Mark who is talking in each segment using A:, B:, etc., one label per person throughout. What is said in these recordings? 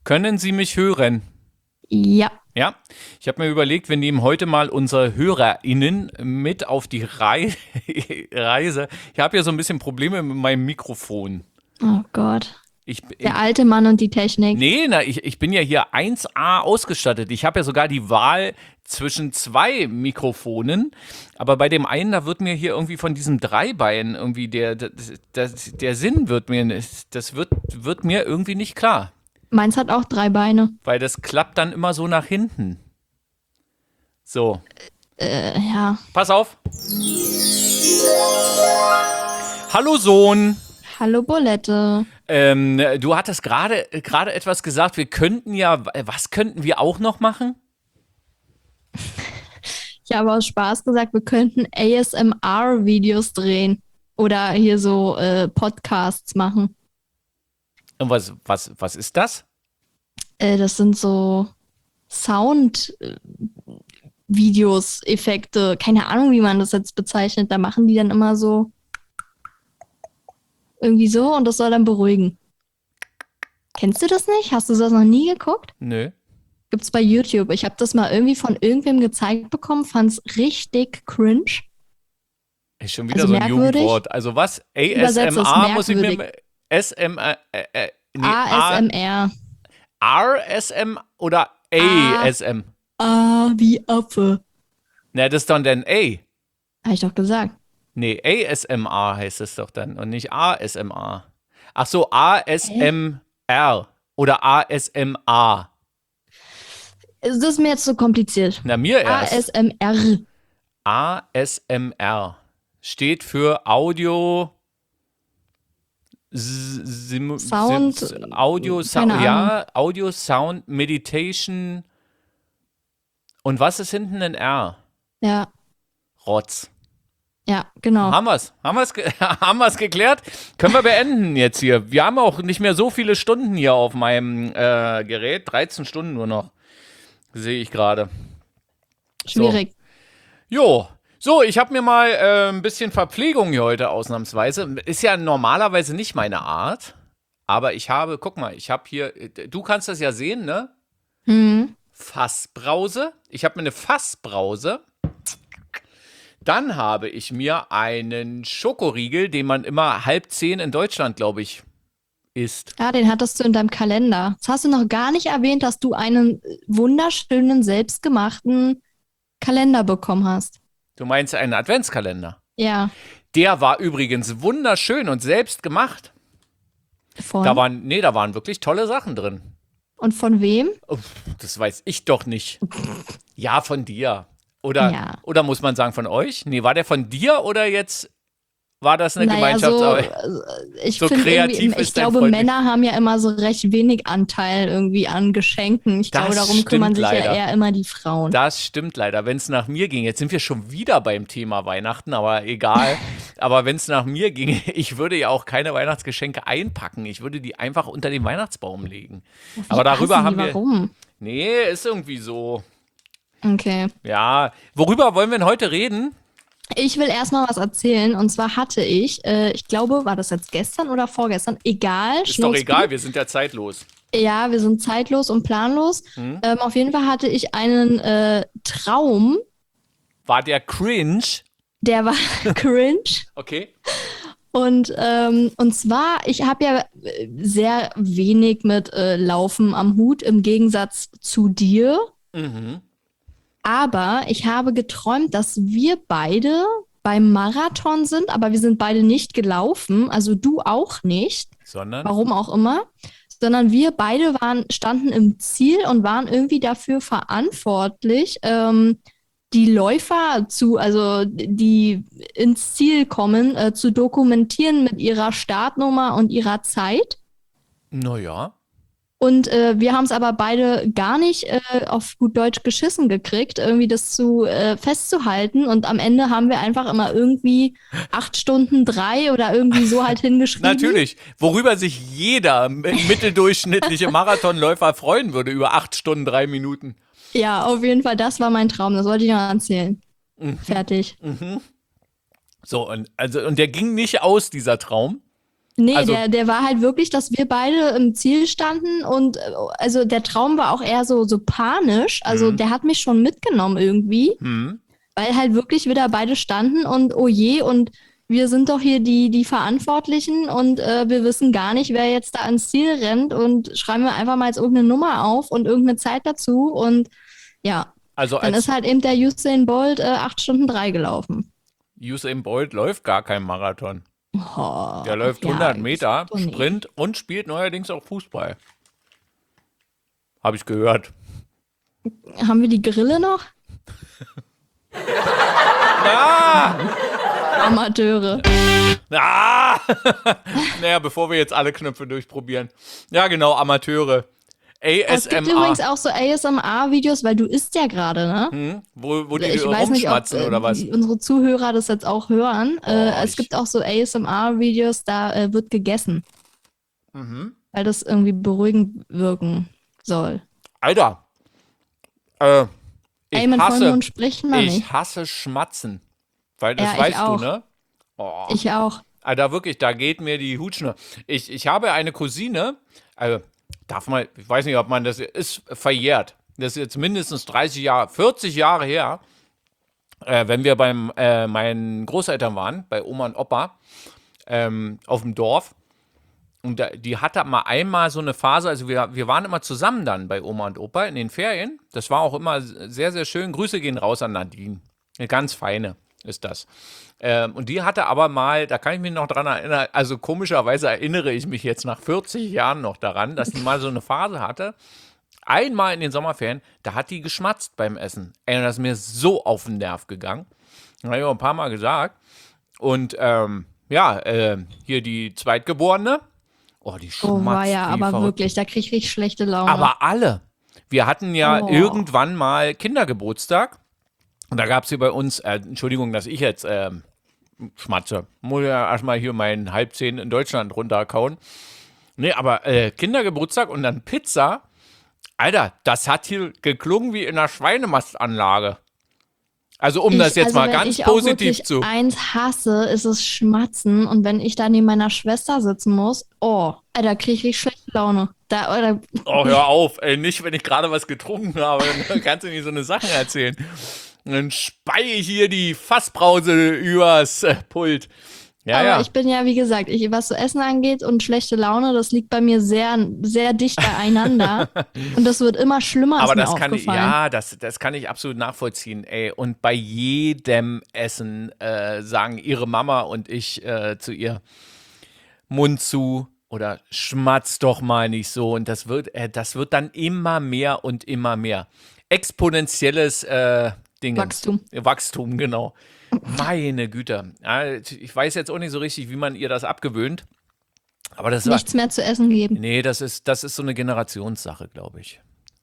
A: Können Sie mich hören?
B: Ja,
A: Ja, ich habe mir überlegt, wir nehmen heute mal unsere HörerInnen mit auf die Reise. Ich habe ja so ein bisschen Probleme mit meinem Mikrofon.
B: oh Gott.
A: Ich,
B: Der alte Mann und die Technik.
A: nee, ich bin ja hier 1A ausgestattet. Ich habe ja sogar die Wahl zwischen zwei Mikrofonen. Aber bei dem einen, da wird mir hier irgendwie von diesem Dreibein irgendwie der Sinn wird mir, wird mir irgendwie nicht klar.
B: Meins hat auch 3 Beine.
A: Weil das klappt dann immer so nach hinten. So,
B: Ja.
A: pass auf. Hallo Sohn.
B: Hallo Bolette.
A: Du hattest gerade etwas gesagt. Wir könnten ja, was könnten wir auch noch machen?
B: Ich habe aus Spaß gesagt, wir könnten ASMR-Videos drehen. Oder hier so Podcasts machen.
A: Und was ist das?
B: Das sind so Sound-Videos, Effekte. Keine Ahnung, wie man das jetzt bezeichnet. Da machen die dann immer so irgendwie so und das soll dann beruhigen. Kennst du das nicht? Hast du das noch nie geguckt?
A: Nö.
B: Gibt's bei YouTube. Ich habe das mal irgendwie von irgendwem gezeigt bekommen, fand's richtig cringe.
A: Ist schon wieder
B: Also
A: so ein
B: merkwürdig.
A: Jugendwort. Also was?
B: Übersetzt es
A: ASMR muss ich mir.
B: merkwürdig.
A: SMR. Nee,
B: ASMR.
A: RSM oder ASM?
B: Wie Affe.
A: Na, das ist dann A.
B: Habe ich doch gesagt.
A: Nee, ASMR heißt es doch dann und nicht ASMR. Ach so, ASMR oder ASMA.
B: Das ist mir jetzt so kompliziert.
A: Na, mir erst.
B: ASMR.
A: ASMR steht für Audio.
B: Sound.
A: Audio,
B: Keine Ahnung.
A: ja, Audio, Sound, Meditation. Und was ist hinten ein R?
B: Ja,
A: Rotz.
B: ja, genau.
A: Haben wir's? Haben wir's geklärt? Können wir beenden jetzt hier? Wir haben auch nicht mehr so viele Stunden hier auf meinem Gerät. 13 Stunden nur noch. Sehe ich gerade.
B: Schwierig.
A: Jo. So, ich habe mir mal ein bisschen Verpflegung hier heute ausnahmsweise. Ist ja normalerweise nicht meine Art. Aber ich habe, guck mal, ich habe hier, du kannst das ja sehen, ne?
B: Hm.
A: Fassbrause. Ich habe mir eine Fassbrause. Dann habe ich mir einen Schokoriegel, den man immer 9:30 in Deutschland, glaube ich, isst.
B: Ja, den hattest du in deinem Kalender. Jetzt hast du noch gar nicht erwähnt, dass du einen wunderschönen, selbstgemachten Kalender bekommen hast.
A: Du meinst einen Adventskalender?
B: Ja,
A: Der war übrigens wunderschön und selbst gemacht.
B: von.
A: Da waren wirklich tolle Sachen drin.
B: Und von wem?
A: Uff, das weiß ich doch nicht. Ja, von dir. Oder,
B: Ja.
A: oder muss man sagen von euch? Nee, war der von dir oder jetzt war das eine
B: Naja,
A: Gemeinschaftsarbeit?
B: ich
A: So
B: finde
A: kreativ
B: irgendwie, ich
A: ist dein
B: glaube,
A: Freund nicht.
B: Männer haben ja immer so recht wenig Anteil irgendwie an Geschenken. Ich
A: Das
B: glaube, darum
A: stimmt
B: kümmern sich
A: leider.
B: ja eher immer die Frauen.
A: Das stimmt leider. Wenn es nach mir ging, jetzt sind wir schon wieder beim Thema Weihnachten, aber egal. Aber wenn es nach mir ging, ich würde ja auch keine Weihnachtsgeschenke einpacken. Ich würde die einfach unter den Weihnachtsbaum legen. Aber darüber
B: Assi,
A: haben wir.
B: warum?
A: Nee, ist irgendwie so.
B: Okay.
A: Ja. Worüber wollen wir denn heute reden?
B: Ich will erstmal was erzählen. Und zwar hatte ich glaube, war das jetzt gestern oder vorgestern? Egal.
A: Ist doch
B: Schnurzpi.
A: egal, wir sind ja zeitlos.
B: Ja, wir sind zeitlos und planlos. Auf jeden Fall hatte ich einen Traum,
A: War der cringe?
B: der war cringe.
A: Okay.
B: Und zwar, ich habe ja sehr wenig mit Laufen am Hut, im Gegensatz zu dir.
A: Mhm.
B: Aber ich habe geträumt, dass wir beide beim Marathon sind, aber wir sind beide nicht gelaufen, also du auch nicht,
A: Sondern?
B: warum auch immer, sondern wir beide standen im Ziel und waren irgendwie dafür verantwortlich, die Läufer also die ins Ziel kommen, zu dokumentieren mit ihrer Startnummer und ihrer Zeit.
A: Naja.
B: Und wir haben es aber beide gar nicht auf gut Deutsch geschissen gekriegt, irgendwie das festzuhalten. Und am Ende haben wir einfach immer irgendwie 8:03 oder irgendwie so halt hingeschrieben.
A: Natürlich. Worüber sich jeder mitteldurchschnittliche Marathonläufer freuen würde, über 8 Stunden, 3 Minuten.
B: Ja, auf jeden Fall, das war mein Traum. Das wollte ich noch erzählen. Fertig.
A: So, und der ging nicht aus, dieser Traum.
B: Nee,
A: Also,
B: der war halt wirklich, dass wir beide im Ziel standen und also der Traum war auch eher so panisch. Also
A: hm,
B: der hat mich schon mitgenommen irgendwie,
A: hm.
B: weil halt wirklich wir da beide standen und oh je, und wir sind doch hier die Verantwortlichen und wir wissen gar nicht, wer jetzt da ans Ziel rennt und schreiben wir einfach mal jetzt irgendeine Nummer auf und irgendeine Zeit dazu und ja,
A: Also
B: dann ist
A: als
B: halt eben der Usain Bolt 8 Stunden 3 gelaufen.
A: Usain Bolt läuft gar kein Marathon.
B: Oh,
A: Der läuft
B: ja,
A: 100
B: ich
A: Meter
B: doch nicht.
A: Sprint und spielt neuerdings auch Fußball. Habe ich gehört.
B: Haben wir die Grille noch?
A: Ah!
B: Amateure.
A: Ah! Naja, bevor wir jetzt alle Knöpfe durchprobieren. Ja, genau, Amateure.
B: Aber es gibt
A: ASMR.
B: übrigens auch so ASMR-Videos, weil du isst ja gerade, ne?
A: Wo die
B: Ich weiß nicht, ob
A: rumschmatzen oder was?
B: unsere Zuhörer das jetzt auch hören.
A: Oh,
B: Es gibt auch so ASMR-Videos, da wird gegessen, weil das irgendwie beruhigend wirken soll.
A: Alter, äh,
B: Ey,
A: ich
B: mit vollem
A: hasse,
B: Mund spricht man
A: ich
B: nicht.
A: hasse Schmatzen. Weil das
B: Ja, ich
A: weißt du,
B: auch.
A: ne? Oh.
B: Ich auch.
A: Alter, wirklich, da geht mir die Hutschnur. Ich habe eine Cousine, darf man, ich weiß nicht, ob man das ist verjährt. Das ist jetzt mindestens 30 Jahre, 40 Jahre her, wenn wir beim meinen Großeltern waren, bei Oma und Opa, auf dem Dorf. Und die hatte mal einmal so eine Phase, also wir waren immer zusammen dann bei Oma und Opa in den Ferien. Das war auch immer sehr, sehr schön. Grüße gehen raus an Nadine. Eine ganz feine ist das. Und die hatte aber mal, da kann ich mich noch dran erinnern, also komischerweise erinnere ich mich jetzt nach 40 Jahren noch daran, dass die mal so eine Phase hatte. Einmal in den Sommerferien, da hat die geschmatzt beim Essen. Ey, und das ist mir so auf den Nerv gegangen. Das habe ich auch ein paar Mal gesagt. Und ja, hier die Zweitgeborene. Oh, die
B: Oh, war
A: schmatzt
B: ja,
A: wie
B: aber
A: verrückt.
B: wirklich, da krieg ich richtig schlechte Laune.
A: Aber alle. Wir hatten ja
B: Oh.
A: irgendwann mal Kindergeburtstag. Und da gab es hier bei uns, Entschuldigung, dass ich jetzt schmatze. Muss ja erstmal hier meinen Halbzehn in Deutschland runterkauen. Nee, aber Kindergeburtstag und dann Pizza. Alter, das hat hier geklungen wie in einer Schweinemastanlage. Also um das jetzt
B: also
A: mal
B: wenn
A: ganz
B: ich auch
A: positiv
B: wirklich
A: zu.
B: eins hasse, ist es Schmatzen. Und wenn ich da neben meiner Schwester sitzen muss, oh, da kriege ich richtig schlechte Laune. Oder,
A: Oh, hör auf, ey, nicht, wenn ich gerade was getrunken habe, dann kannst du nicht so eine Sachen erzählen. Und dann speie ich hier die Fassbrause übers Pult. Ja,
B: aber
A: ja.
B: ich bin ja, wie gesagt, was so Essen angeht und schlechte Laune, das liegt bei mir sehr, sehr dicht beieinander. Und das wird immer schlimmer,
A: Aber
B: ist mir
A: das kann ich,
B: aufgefallen.
A: ja, das kann ich absolut nachvollziehen, ey. Und bei jedem Essen sagen ihre Mama und ich zu ihr, Mund zu oder schmatz doch mal nicht so. Und das wird dann immer mehr und immer mehr. Exponentielles Dingens. Wachstum, genau. Meine Güte. Ja, ich weiß jetzt auch nicht so richtig, wie man ihr das abgewöhnt. Aber das war.
B: Nichts mehr zu essen geben.
A: Nee, das ist so eine Generationssache, glaube ich.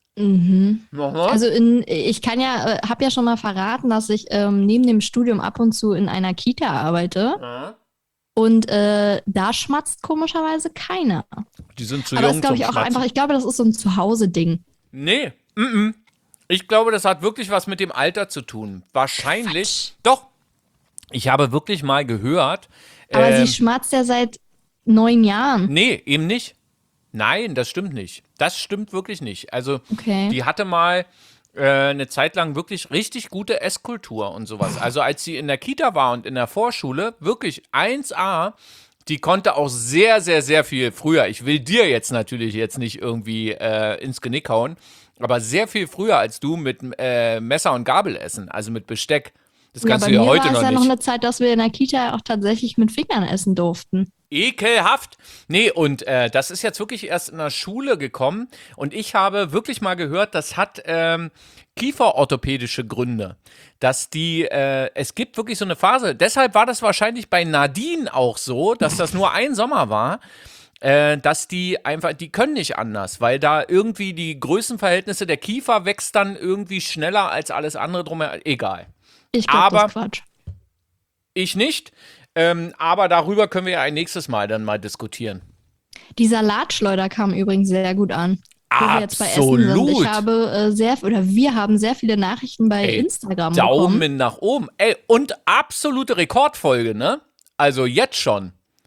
B: Also ich kann ja, habe ja schon mal verraten, dass ich neben dem Studium ab und zu in einer Kita arbeite. Und da schmatzt komischerweise keiner.
A: Die sind zu
B: Aber das
A: jung
B: glaube
A: zum
B: ich auch
A: Schmatzen.
B: einfach, ich glaube, das ist so ein Zuhause-Ding.
A: Nee, ich glaube, das hat wirklich was mit dem Alter zu tun. Wahrscheinlich.
B: Quatsch.
A: Doch. Ich habe wirklich mal gehört.
B: Aber
A: ähm,
B: sie schmatzt ja seit 9 Jahren.
A: Nee, eben nicht. Nein, das stimmt nicht. Das stimmt wirklich nicht. Also,
B: Okay.
A: die hatte mal eine Zeit lang wirklich richtig gute Esskultur und sowas. Also, als sie in der Kita war und in der Vorschule, wirklich 1A, die konnte auch sehr, sehr, sehr viel früher. Ich will dir jetzt natürlich jetzt nicht irgendwie ins Genick hauen, aber sehr viel früher als du mit Messer und Gabel essen, also mit Besteck. Das
B: Ja,
A: kannst
B: bei
A: du ja
B: mir
A: heute
B: war es
A: noch
B: ja
A: nicht.
B: noch eine Zeit, dass wir in der Kita auch tatsächlich mit Fingern essen durften.
A: Ekelhaft. Nee, und das ist jetzt wirklich erst in der Schule gekommen. Und ich habe wirklich mal gehört, das hat kieferorthopädische Gründe. Dass es gibt wirklich so eine Phase. Deshalb war das wahrscheinlich bei Nadine auch so, dass das nur ein Sommer war. Dass die einfach, die können nicht anders, weil da irgendwie die Größenverhältnisse, der Kiefer wächst dann irgendwie schneller als alles andere drumherum. Egal.
B: Ich glaube, das
A: Aber
B: ist Quatsch.
A: ich nicht. Aber darüber können wir ja ein nächstes Mal dann mal diskutieren.
B: Die Salatschleuder kam übrigens sehr gut an. Wo wir jetzt bei Essen sind.
A: Absolut.
B: Ich habe wir haben sehr viele Nachrichten bei
A: Ey,
B: Instagram bekommen.
A: Daumen nach oben. Ey, und absolute Rekordfolge, ne? Also jetzt schon.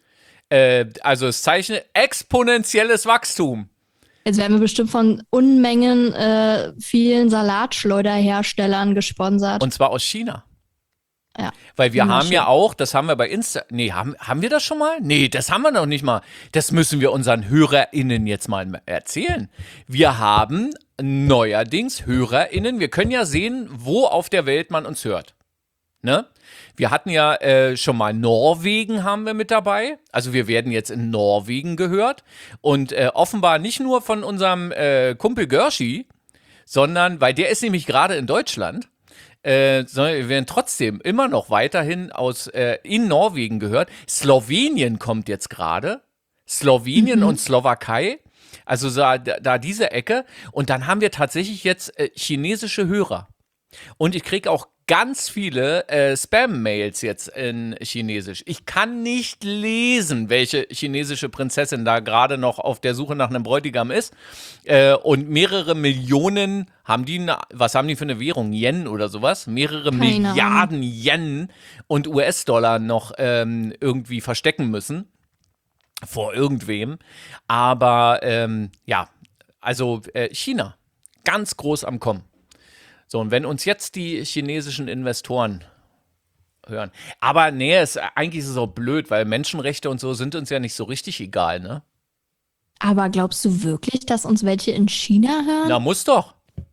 A: Also es zeichnet exponentielles Wachstum.
B: Jetzt werden wir bestimmt von Unmengen vielen Salatschleuderherstellern gesponsert.
A: Und zwar aus China.
B: Ja.
A: Weil wir haben
B: Schön.
A: ja auch, das haben wir bei Insta. Nee, haben wir das schon mal? Nee, das haben wir noch nicht mal. Das müssen wir unseren HörerInnen jetzt mal erzählen. Wir haben neuerdings HörerInnen. Wir können ja sehen, wo auf der Welt man uns hört. Ne? Wir hatten ja schon mal Norwegen haben wir mit dabei. Also wir werden jetzt in Norwegen gehört. Und offenbar nicht nur von unserem Kumpel Gershi, sondern, weil der ist nämlich gerade in Deutschland, sondern wir werden trotzdem immer noch weiterhin in Norwegen gehört. Slowenien kommt jetzt gerade. Slowenien und Slowakei. Also da diese Ecke. Und dann haben wir tatsächlich jetzt chinesische Hörer. Und ich kriege auch ganz viele Spam-Mails jetzt in Chinesisch. Ich kann nicht lesen, welche chinesische Prinzessin da gerade noch auf der Suche nach einem Bräutigam ist. Und mehrere Millionen was haben die für eine Währung? Yen oder sowas? Mehrere
B: Keine
A: Milliarden Yen und US-Dollar noch irgendwie verstecken müssen. Vor irgendwem. Aber ja, also China, ganz groß am Kommen. So, und wenn uns jetzt die chinesischen Investoren hören. Aber nee, eigentlich ist es auch blöd, weil Menschenrechte und so sind uns ja nicht so richtig egal, ne?
B: Aber glaubst du wirklich, dass uns welche in China hören?
A: Na, muss doch.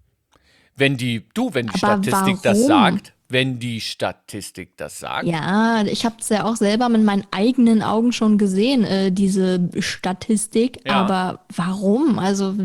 A: Wenn die
B: Aber
A: Statistik das
B: warum?
A: sagt, wenn die Statistik das sagt.
B: Ja, ich habe es ja auch selber mit meinen eigenen Augen schon gesehen, diese Statistik.
A: Ja.
B: Aber warum? Also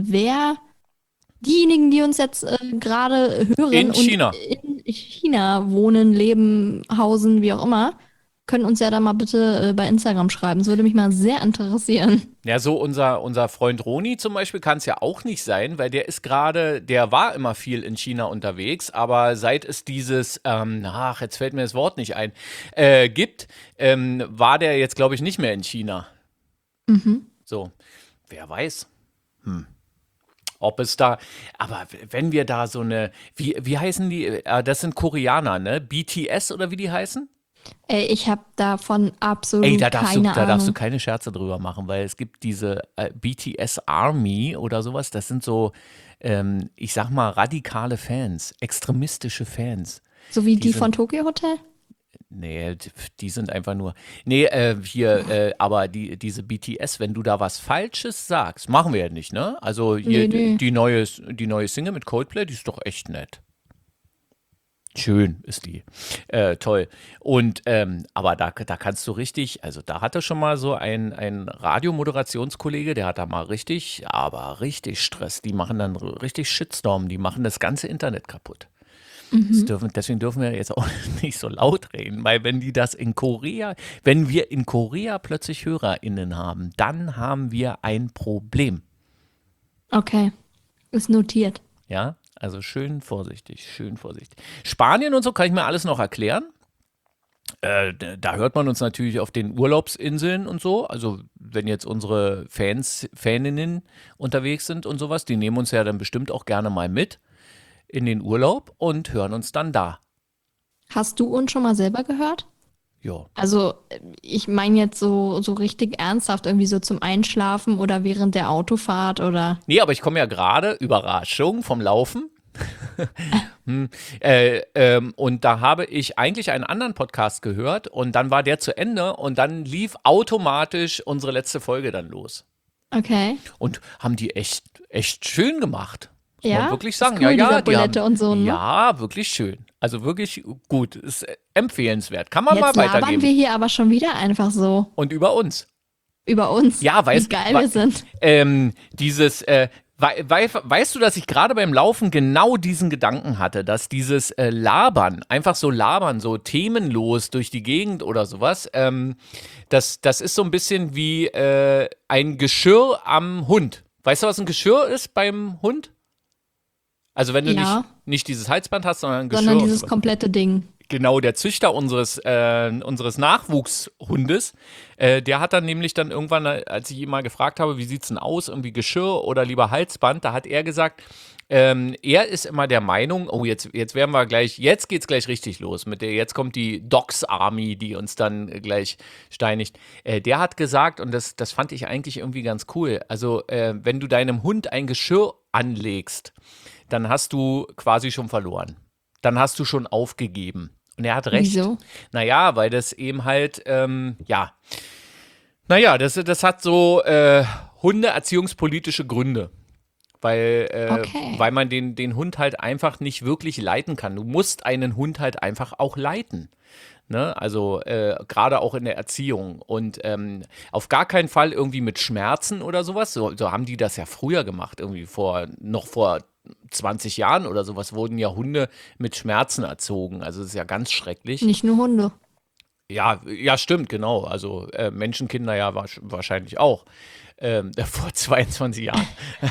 B: diejenigen, die uns jetzt gerade hören
A: In China.
B: und in China wohnen, leben, hausen, wie auch immer, können uns ja da mal bitte bei Instagram schreiben. Das würde mich mal sehr interessieren.
A: Ja, so unser Freund Roni zum Beispiel kann es ja auch nicht sein, weil der war immer viel in China unterwegs, aber seit es dieses, jetzt fällt mir das Wort nicht ein, gibt, war der jetzt, glaube ich, nicht mehr in China. So, wer weiß. Ob es da, aber wenn wir da so eine, wie heißen die, das sind Koreaner, ne? BTS oder wie die heißen?
B: Ich habe davon absolut
A: Ey, da darfst
B: keine
A: du
B: Ahnung.
A: keine Scherze drüber machen, weil es gibt diese BTS Army oder sowas, das sind so, ich sag mal, radikale Fans, extremistische Fans.
B: So wie die
A: Diese-
B: von Tokyo Hotel?
A: Nee, die sind einfach nur. Nee, aber diese BTS, wenn du da was Falsches sagst, machen wir ja nicht, ne? Also hier,
B: Nee.
A: die neue Single mit Coldplay, die ist doch echt nett. Schön ist die. Toll. Und aber da kannst du richtig, also da hatte schon mal so ein Radiomoderationskollege, der hat da mal richtig Stress. Die machen dann richtig Shitstorm, die machen das ganze Internet kaputt. Deswegen dürfen wir jetzt auch nicht so laut reden, weil wenn wir in Korea plötzlich HörerInnen haben, dann haben wir ein Problem.
B: Okay, ist notiert.
A: Ja, also schön vorsichtig, schön vorsichtig. Spanien und so kann ich mir alles noch erklären. Da hört man uns natürlich auf den Urlaubsinseln und so. Also wenn jetzt unsere Faninnen unterwegs sind und sowas, die nehmen uns ja dann bestimmt auch gerne mal mit in den Urlaub und hören uns dann da.
B: Hast du uns schon mal selber gehört?
A: Ja.
B: Also, ich meine jetzt so richtig ernsthaft, irgendwie so zum Einschlafen oder während der Autofahrt oder.
A: Nee, aber ich komme ja gerade, Überraschung, vom Laufen. Und da habe ich eigentlich einen anderen Podcast gehört und dann war der zu Ende und dann lief automatisch unsere letzte Folge dann los.
B: Okay.
A: Und haben die echt schön gemacht. Muss
B: Ja?
A: man wirklich
B: Ist
A: sagen.
B: cool,
A: Ja,
B: dieser
A: die haben,
B: Bulette und so, ne?
A: ja, wirklich schön. Also wirklich gut. Ist empfehlenswert. Kann man
B: Jetzt
A: mal
B: labern
A: weitergeben.
B: wir hier aber schon wieder einfach so
A: Und über uns.
B: über uns,
A: Ja,
B: wie geil wir sind.
A: Weißt du, dass ich gerade beim Laufen genau diesen Gedanken hatte, dass dieses Labern, einfach so labern, so themenlos durch die Gegend oder sowas, das ist so ein bisschen wie ein Geschirr am Hund. Weißt du, was ein Geschirr ist beim Hund? Also wenn du
B: Ja.
A: nicht dieses Halsband hast, sondern ein Geschirr.
B: Sondern
A: und
B: dieses
A: sowas.
B: komplette Ding.
A: Genau, der Züchter unseres Nachwuchshundes, der hat dann nämlich dann irgendwann, als ich ihn mal gefragt habe, wie sieht's denn aus, irgendwie Geschirr oder lieber Halsband, da hat er gesagt, er ist immer der Meinung, oh, jetzt werden wir gleich, jetzt geht's gleich richtig los jetzt kommt die Dogs Army, die uns dann gleich steinigt. Der hat gesagt, und das fand ich eigentlich irgendwie ganz cool, also wenn du deinem Hund ein Geschirr anlegst, dann hast du quasi schon verloren. Dann hast du schon aufgegeben. Und er hat recht.
B: Wieso?
A: Naja, weil das eben halt, ja. Naja, das hat so hundeerziehungspolitische Gründe.
B: Okay.
A: Weil man den Hund halt einfach nicht wirklich leiten kann. Du musst einen Hund halt einfach auch leiten. Ne? Also gerade auch in der Erziehung. Und auf gar keinen Fall irgendwie mit Schmerzen oder sowas. So haben die das ja früher gemacht. Irgendwie noch vor 20 Jahren oder sowas wurden ja Hunde mit Schmerzen erzogen. Also das ist ja ganz schrecklich.
B: Nicht nur Hunde.
A: Ja, ja, stimmt, genau. Also Menschenkinder ja wahrscheinlich auch. Vor 22 Jahren.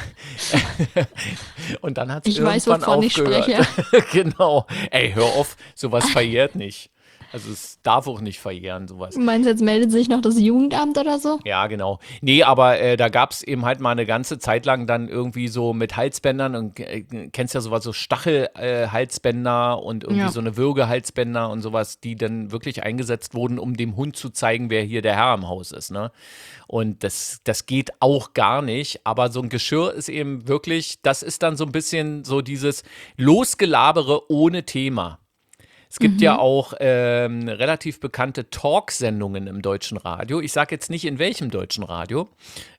A: Und dann hat es
B: Ich weiß,
A: irgendwann
B: wovon ich
A: aufgehört.
B: spreche.
A: Genau. Ey, hör auf, sowas verjährt nicht. Also es darf auch nicht verjähren, sowas.
B: Du meinst, jetzt meldet sich noch das Jugendamt oder so?
A: Ja, genau. Nee, aber da gab es eben halt mal eine ganze Zeit lang dann irgendwie so mit Halsbändern und kennst ja sowas, so Stachelhalsbänder und irgendwie
B: Ja.
A: so eine Würgehalsbänder und sowas, die dann wirklich eingesetzt wurden, um dem Hund zu zeigen, wer hier der Herr im Haus ist, ne? Und das geht auch gar nicht, aber so ein Geschirr ist eben wirklich, das ist dann so ein bisschen so dieses Losgelabere ohne Thema. Es gibt ja auch relativ bekannte Talksendungen im deutschen Radio. Ich sage jetzt nicht in welchem deutschen Radio.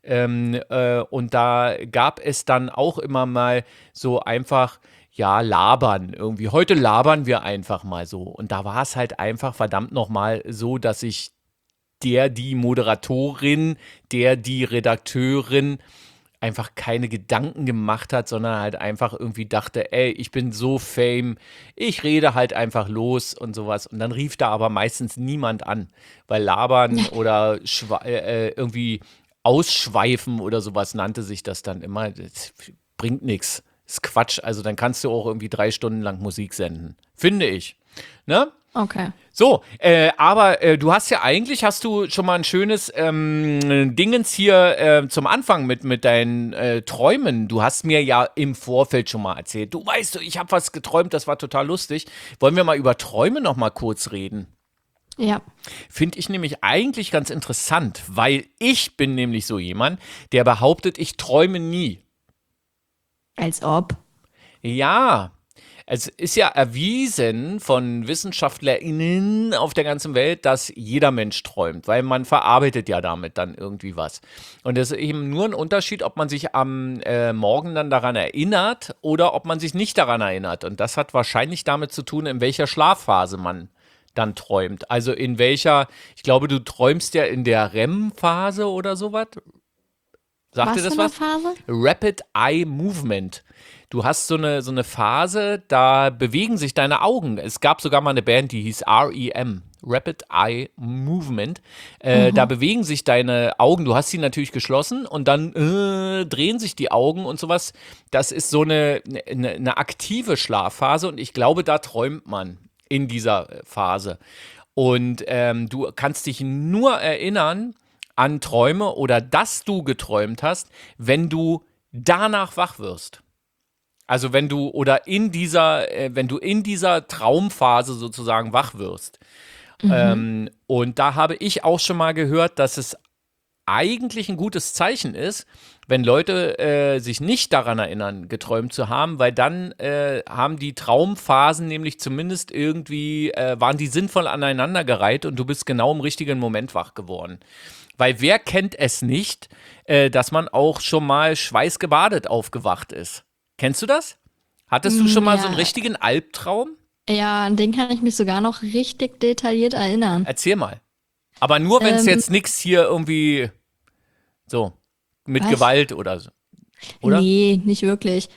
A: Und da gab es dann auch immer mal so einfach, ja, labern irgendwie. Heute labern wir einfach mal so. Und da war es halt einfach verdammt nochmal so, dass ich die Moderatorin, die Redakteurin einfach keine Gedanken gemacht hat, sondern halt einfach irgendwie dachte, ey, ich bin so fame, ich rede halt einfach los und sowas. Und dann rief da aber meistens niemand an, weil labern oder irgendwie ausschweifen oder sowas nannte sich das dann immer. Das bringt nichts. Ist Quatsch. Also dann kannst du auch irgendwie 3 Stunden lang Musik senden. Finde ich. Ne?
B: Okay.
A: So, aber du hast ja eigentlich, hast du schon mal ein schönes Dingens hier zum Anfang mit deinen Träumen. Du hast mir ja im Vorfeld schon mal erzählt. Du weißt, ich habe was geträumt, das war total lustig. Wollen wir mal über Träume noch mal kurz reden?
B: Ja.
A: Finde ich nämlich eigentlich ganz interessant, weil ich bin nämlich so jemand, der behauptet, ich träume nie.
B: Als ob.
A: Ja, es ist ja erwiesen von WissenschaftlerInnen auf der ganzen Welt, dass jeder Mensch träumt, weil man verarbeitet ja damit dann irgendwie was. Und es ist eben nur ein Unterschied, ob man sich am Morgen dann daran erinnert oder ob man sich nicht daran erinnert. Und das hat wahrscheinlich damit zu tun, in welcher Schlafphase man dann träumt. Also in welcher, ich glaube, du träumst ja in der REM-Phase oder sowas. Sagt dir
B: Was
A: das
B: für eine
A: was?
B: Phase?
A: Rapid Eye Movement. Du hast so eine Phase, da bewegen sich deine Augen. Es gab sogar mal eine Band, die hieß REM, Rapid Eye Movement. Da bewegen sich deine Augen, du hast sie natürlich geschlossen und dann drehen sich die Augen und sowas. Das ist so eine aktive Schlafphase und ich glaube, da träumt man in dieser Phase. Und du kannst dich nur erinnern an Träume oder dass du geträumt hast, wenn du danach wach wirst. Also wenn du wenn du in dieser Traumphase sozusagen wach wirst. Und da habe ich auch schon mal gehört, dass es eigentlich ein gutes Zeichen ist, wenn Leute sich nicht daran erinnern, geträumt zu haben, weil dann haben die Traumphasen nämlich zumindest irgendwie, waren die sinnvoll aneinandergereiht und du bist genau im richtigen Moment wach geworden. Weil wer kennt es nicht, dass man auch schon mal schweißgebadet aufgewacht ist? Kennst du das? Hattest du schon mal so einen
B: Ja.
A: richtigen Albtraum?
B: Ja, an den kann ich mich sogar noch richtig detailliert erinnern.
A: Erzähl mal. Aber nur, wenn es
B: Ähm,
A: jetzt nichts hier irgendwie so mit
B: Was?
A: Gewalt oder so. Oder?
B: Nee, nicht wirklich.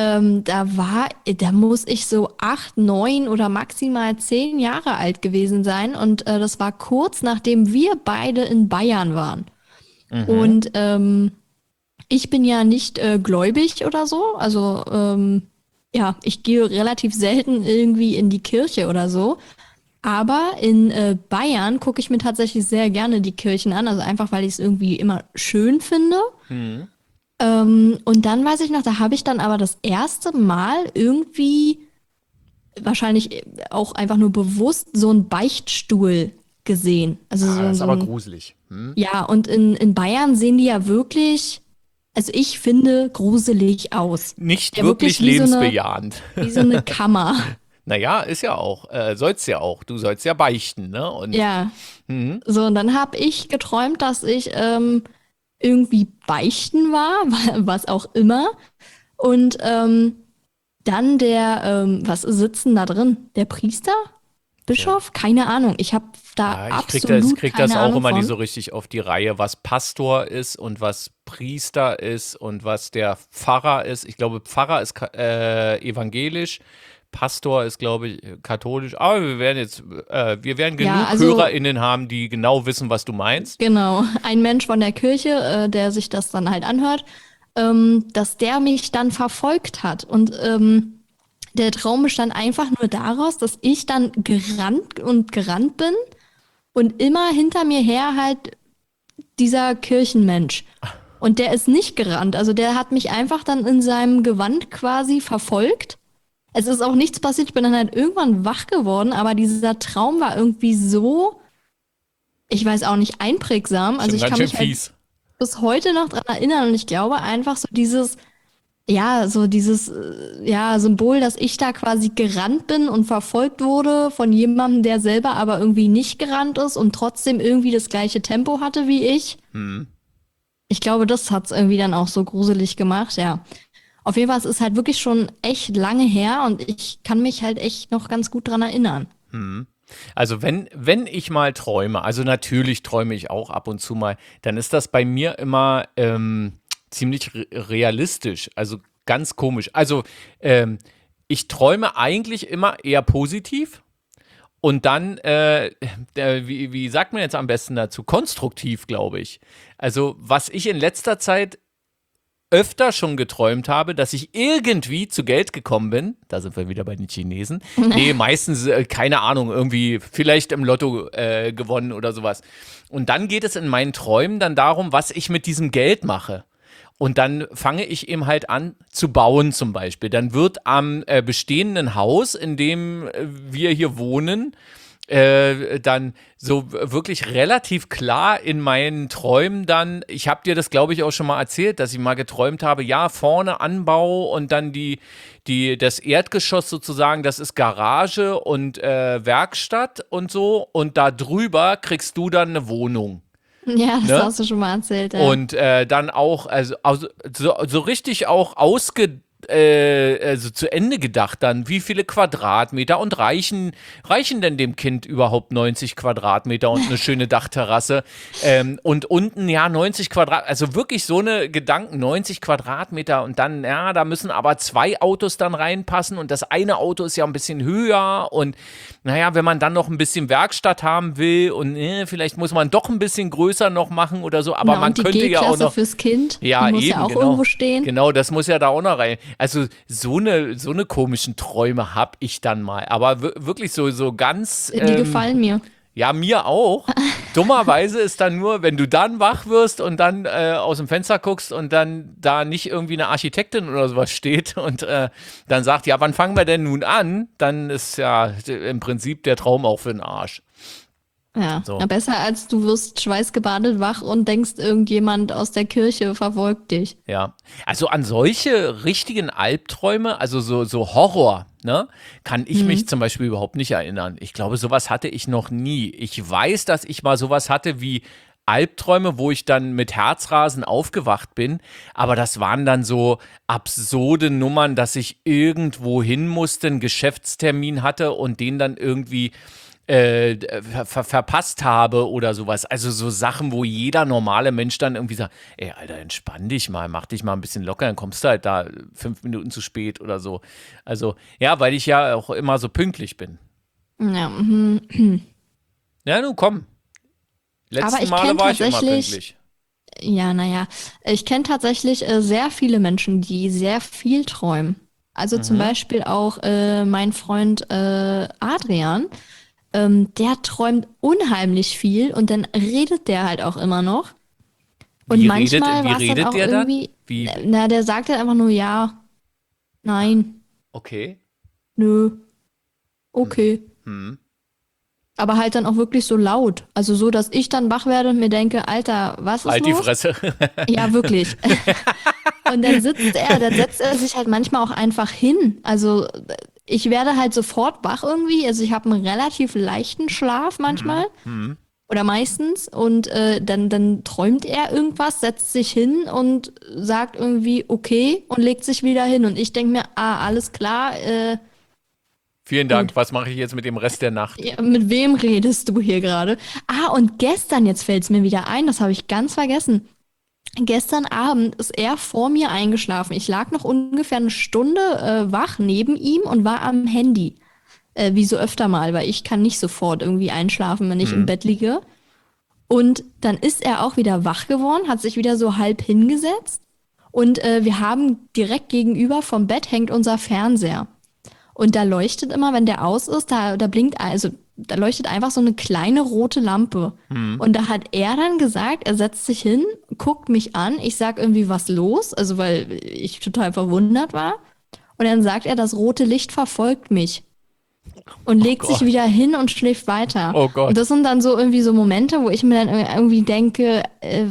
B: Da muss ich so 8, 9 oder maximal 10 Jahre alt gewesen sein. Und das war kurz nachdem wir beide in Bayern waren. Und ich bin ja nicht gläubig oder so. Also ja, ich gehe relativ selten irgendwie in die Kirche oder so. Aber in Bayern gucke ich mir tatsächlich sehr gerne die Kirchen an, also einfach, weil ich es irgendwie immer schön finde.
A: Mhm.
B: Und dann weiß ich noch, da habe ich dann aber das erste Mal irgendwie, wahrscheinlich auch einfach nur bewusst, so einen Beichtstuhl gesehen. Also
A: Ah, das ist
B: so
A: aber
B: ein,
A: gruselig. Hm?
B: ja, und in Bayern sehen die ja wirklich, also ich finde, gruselig aus.
A: Nicht
B: Ja,
A: wirklich
B: wirklich
A: lebensbejahend.
B: wie so eine Kammer.
A: Naja, ist ja auch. Sollst ja auch. Du sollst ja beichten, ne? Und
B: Ja,
A: mhm.
B: so, und dann habe ich geträumt, dass ich irgendwie beichten war, was auch immer. Und dann was sitzt denn da drin? Der Priester?
A: Tja.
B: Bischof? Keine Ahnung. Ich habe da
A: Ja,
B: absolut
A: krieg das
B: keine
A: auch
B: Ahnung
A: immer nicht so
B: von.
A: richtig auf die Reihe, was Pastor ist und was Priester ist und was der Pfarrer ist. Ich glaube, Pfarrer ist evangelisch, Pastor ist, glaube ich, katholisch. Aber wir werden
B: Ja,
A: genug
B: also
A: HörerInnen haben, die genau wissen, was du meinst.
B: genau, ein Mensch von der Kirche, der sich das dann halt anhört, dass der mich dann verfolgt hat. Und der Traum bestand einfach nur daraus, dass ich dann gerannt bin und immer hinter mir her halt dieser Kirchenmensch. Und der ist nicht gerannt. Also der hat mich einfach dann in seinem Gewand quasi verfolgt. Es ist auch nichts passiert. Ich bin dann halt irgendwann wach geworden, aber dieser Traum war irgendwie so, ich weiß auch nicht, einprägsam. Also
A: Schon
B: ich
A: ganz
B: kann
A: schön
B: mich halt
A: fies.
B: bis heute noch dran erinnern und ich glaube einfach so dieses Symbol, dass ich da quasi gerannt bin und verfolgt wurde von jemandem, der selber aber irgendwie nicht gerannt ist und trotzdem irgendwie das gleiche Tempo hatte wie ich.
A: Hm.
B: Ich glaube, das hat's irgendwie dann auch so gruselig gemacht, ja. Auf jeden Fall, es ist halt wirklich schon echt lange her und ich kann mich halt echt noch ganz gut dran erinnern.
A: Also wenn ich mal träume, also natürlich träume ich auch ab und zu mal, dann ist das bei mir immer ziemlich realistisch, also ganz komisch. Also ich träume eigentlich immer eher positiv und dann, wie sagt man jetzt am besten dazu? Konstruktiv, glaube ich. Also was ich in letzter Zeit öfter schon geträumt habe, dass ich irgendwie zu Geld gekommen bin. Da sind wir wieder bei den Chinesen. Nee, meistens, keine Ahnung, irgendwie vielleicht im Lotto gewonnen oder sowas. Und dann geht es in meinen Träumen dann darum, was ich mit diesem Geld mache. Und dann fange ich eben halt an zu bauen zum Beispiel. Dann wird am bestehenden Haus, in dem wir hier wohnen, dann so wirklich relativ klar in meinen Träumen dann, ich habe dir das glaube ich auch schon mal erzählt, dass ich mal geträumt habe, ja, vorne Anbau und dann das Erdgeschoss sozusagen, das ist Garage und Werkstatt und so und da drüber kriegst du dann eine Wohnung.
B: Ja, das
A: Ne?
B: hast du schon mal erzählt, ja.
A: Und dann auch, also so richtig auch also zu Ende gedacht dann, wie viele Quadratmeter und reichen denn dem Kind überhaupt 90 Quadratmeter und eine schöne Dachterrasse? Und unten, ja, 90 Quadrat, also wirklich so eine Gedanken, 90 Quadratmeter und dann, ja, da müssen aber zwei Autos dann reinpassen und das eine Auto ist ja ein bisschen höher und naja, wenn man dann noch ein bisschen Werkstatt haben will und vielleicht muss man doch ein bisschen größer noch machen oder so, aber
B: Na,
A: man
B: und die
A: könnte ja auch
B: G-Klasse
A: noch.
B: fürs Kind,
A: Ja,
B: die muss ja
A: eben,
B: auch
A: genau.
B: irgendwo stehen.
A: Genau, das muss ja da auch noch rein. Also so eine komischen Träume habe ich dann mal. Aber wirklich so ganz.
B: Die gefallen mir.
A: Ja, mir auch. Dummerweise ist dann nur, wenn du dann wach wirst und dann aus dem Fenster guckst und dann da nicht irgendwie eine Architektin oder sowas steht und dann sagt, ja, wann fangen wir denn nun an? Dann ist ja im Prinzip der Traum auch für den Arsch.
B: Ja,
A: So.
B: na, besser als du wirst schweißgebadet wach und denkst, irgendjemand aus der Kirche verfolgt dich.
A: Ja, also an solche richtigen Albträume, also so Horror, ne, kann ich mich zum Beispiel überhaupt nicht erinnern. Ich glaube, sowas hatte ich noch nie. Ich weiß, dass ich mal sowas hatte wie Albträume, wo ich dann mit Herzrasen aufgewacht bin, aber das waren dann so absurde Nummern, dass ich irgendwo hin musste, einen Geschäftstermin hatte und den dann irgendwie verpasst habe oder sowas. Also so Sachen, wo jeder normale Mensch dann irgendwie sagt, ey, Alter, entspann dich mal, mach dich mal ein bisschen locker, dann kommst du halt da 5 Minuten zu spät oder so. Also, ja, weil ich ja auch immer so pünktlich bin.
B: Ja, mhm.
A: Ja, nun komm.
B: Aber
A: Letzten
B: ich
A: Male
B: kenne
A: war ich immer
B: tatsächlich,
A: pünktlich.
B: ja, naja, ich kenne tatsächlich sehr viele Menschen, die sehr viel träumen. Also zum Beispiel auch mein Freund Adrian. Der träumt unheimlich viel und dann redet der halt auch immer noch. Und manchmal
A: Wie
B: war es dann
A: redet
B: auch
A: der dann?
B: irgendwie,
A: Wie,
B: na, der sagt halt einfach nur ja, nein,
A: okay.
B: nö,
A: Hm.
B: okay.
A: Hm.
B: Aber halt dann auch wirklich so laut. Also so, dass ich dann wach werde und mir denke, Alter, was ist
A: Halt die
B: los?
A: Fresse.
B: Ja, wirklich. Und dann setzt er sich halt manchmal auch einfach hin. Also ich werde halt sofort wach irgendwie. Also ich habe einen relativ leichten Schlaf
A: Hm.
B: manchmal
A: Hm.
B: oder meistens. Und dann träumt er irgendwas, setzt sich hin und sagt irgendwie okay und legt sich wieder hin. Und ich denke mir, alles klar,
A: Vielen Dank.
B: gut.
A: Was mache ich jetzt mit dem Rest der Nacht?
B: Ja, mit wem redest du hier gerade? Und gestern, jetzt fällt es mir wieder ein, das habe ich ganz vergessen. Gestern Abend ist er vor mir eingeschlafen. Ich lag noch ungefähr eine Stunde wach neben ihm und war am Handy. Wie so öfter mal, weil ich kann nicht sofort irgendwie einschlafen, wenn ich im
A: Hm.
B: Bett liege. Und dann ist er auch wieder wach geworden, hat sich wieder so halb hingesetzt. Und wir haben direkt gegenüber vom Bett hängt unser Fernseher. Und da leuchtet immer, wenn der aus ist, da blinkt, also da leuchtet einfach so eine kleine rote Lampe.
A: Hm.
B: Und da hat er dann gesagt, er setzt sich hin, guckt mich an, ich sag irgendwie was los, also weil ich total verwundert war. Und dann sagt er, das rote Licht verfolgt mich und
A: Oh
B: legt sich
A: Gott.
B: wieder hin und schläft weiter.
A: Oh
B: Und
A: Gott.
B: das sind dann so irgendwie so Momente, wo ich mir dann irgendwie denke,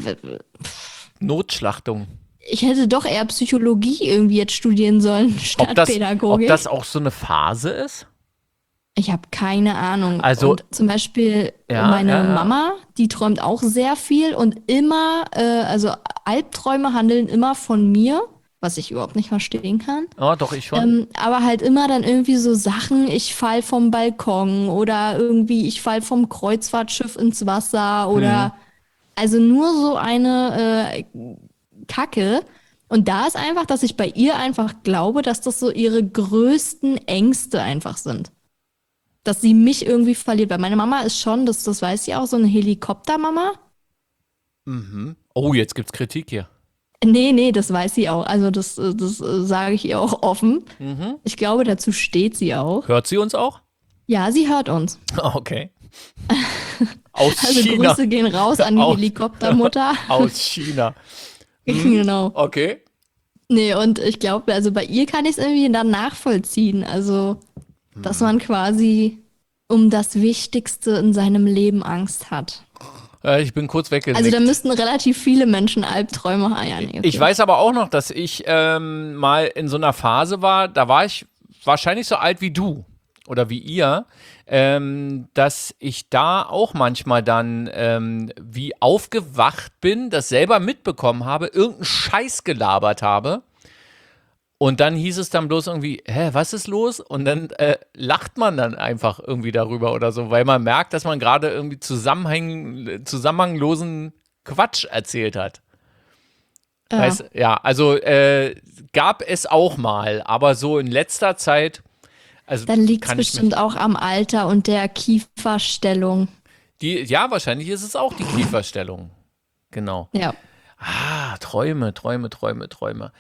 A: Notschlachtung.
B: ich hätte doch eher Psychologie irgendwie jetzt studieren sollen statt
A: Ob
B: Pädagogik.
A: das auch so eine Phase ist?
B: Ich habe keine Ahnung.
A: Also,
B: Und zum Beispiel
A: ja,
B: meine
A: ja, ja.
B: Mama, die träumt auch sehr viel und immer, also Albträume handeln immer von mir, was ich überhaupt nicht verstehen kann.
A: Oh, doch, ich schon.
B: Aber halt immer dann irgendwie so Sachen, ich fall vom Balkon oder irgendwie ich fall vom Kreuzfahrtschiff ins Wasser
A: Hm.
B: oder also nur so eine Kacke. Und da ist einfach, dass ich bei ihr einfach glaube, dass das so ihre größten Ängste einfach sind, dass sie mich irgendwie verliert. Weil meine Mama ist schon, das weiß sie auch, so eine Helikoptermama.
A: Mhm. Oh, jetzt gibt's Kritik hier.
B: Nee, das weiß sie auch. Also das sage ich ihr auch offen.
A: Mhm.
B: Ich glaube, dazu steht sie auch.
A: Hört sie uns auch?
B: Ja, sie hört uns.
A: Okay. Aus
B: Also
A: China.
B: Grüße gehen raus an die
A: Aus,
B: Helikoptermutter.
A: aus China. Hm?
B: Genau.
A: Okay.
B: Nee, und ich glaube, also bei ihr kann ich es irgendwie dann nachvollziehen. Also, dass man quasi um das Wichtigste in seinem Leben Angst hat.
A: Ich bin kurz
B: Also da
A: weggenickt.
B: müssten relativ viele Menschen Albträume haben. Ja, nee,
A: Ich
B: okay.
A: weiß aber auch noch, dass ich mal in so einer Phase war, da war ich wahrscheinlich so alt wie du oder wie ihr, dass ich da auch manchmal dann wie aufgewacht bin, das selber mitbekommen habe, irgendeinen Scheiß gelabert habe. Und dann hieß es dann bloß irgendwie, hä, was ist los? Und dann lacht man dann einfach irgendwie darüber oder so, weil man merkt, dass man gerade irgendwie zusammenhanglosen Quatsch erzählt hat.
B: Ja.
A: Weißt, ja, also gab es auch mal, aber so in letzter Zeit, also
B: Dann liegt es
A: kann ich mich,
B: bestimmt auch am Alter und der Kieferstellung.
A: ja, wahrscheinlich ist es auch die Kieferstellung. Genau.
B: Ja.
A: Träume, Träume, Träume, Träume.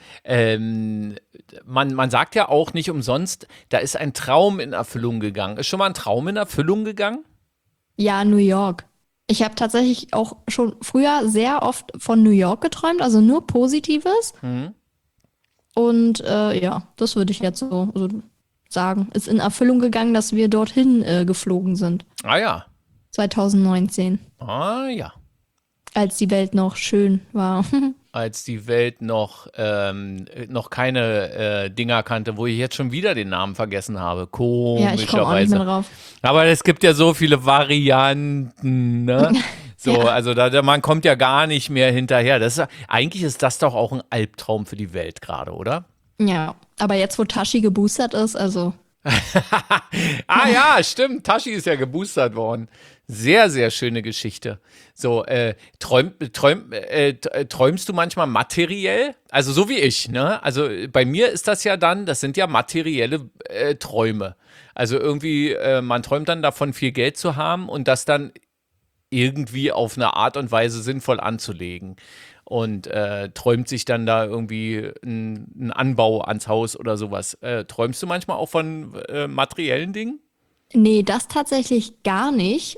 A: Man sagt ja auch nicht umsonst, da ist ein Traum in Erfüllung gegangen. Ist schon mal ein Traum in Erfüllung gegangen?
B: Ja, New York. Ich habe tatsächlich auch schon früher sehr oft von New York geträumt, also nur Positives.
A: Mhm.
B: Und ja, das würde ich jetzt so sagen. Ist in Erfüllung gegangen, dass wir dorthin geflogen sind.
A: Ah ja.
B: 2019,
A: Ah ja.
B: als die Welt noch schön war.
A: Als die Welt noch keine Dinger kannte, wo ich jetzt schon wieder den Namen vergessen habe.
B: Ja, ich komme auch nicht mehr
A: Komischerweise.
B: drauf.
A: Aber es gibt ja so viele Varianten, ne? So,
B: Ja.
A: also man kommt ja gar nicht mehr hinterher. Eigentlich ist das doch auch ein Albtraum für die Welt gerade, oder?
B: Ja, aber jetzt, wo Tashi geboostert ist, also
A: Ah ja, stimmt. Tashi ist ja geboostert worden. Sehr, sehr schöne Geschichte. So, träumst du manchmal materiell? Also so wie ich, ne? Also bei mir ist das ja dann, das sind ja materielle Träume. Also irgendwie, man träumt dann davon, viel Geld zu haben und das dann irgendwie auf eine Art und Weise sinnvoll anzulegen. Und träumt sich dann da irgendwie einen Anbau ans Haus oder sowas. Träumst du manchmal auch von materiellen Dingen?
B: Nee, das tatsächlich gar nicht.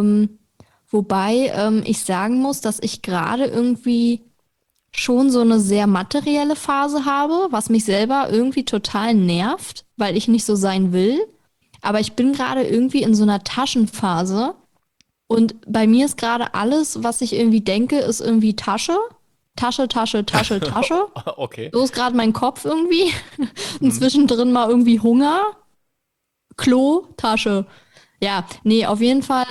B: Wobei ich sagen muss, dass ich gerade irgendwie schon so eine sehr materielle Phase habe, was mich selber irgendwie total nervt, weil ich nicht so sein will. Aber ich bin gerade irgendwie in so einer Taschenphase und bei mir ist gerade alles, was ich irgendwie denke, ist irgendwie Tasche. Tasche, Tasche, Tasche, Tasche.
A: Okay.
B: So ist gerade mein Kopf irgendwie. Und
A: Mhm.
B: zwischendrin mal irgendwie Hunger, Klo, Tasche. Ja, nee, auf jeden Fall.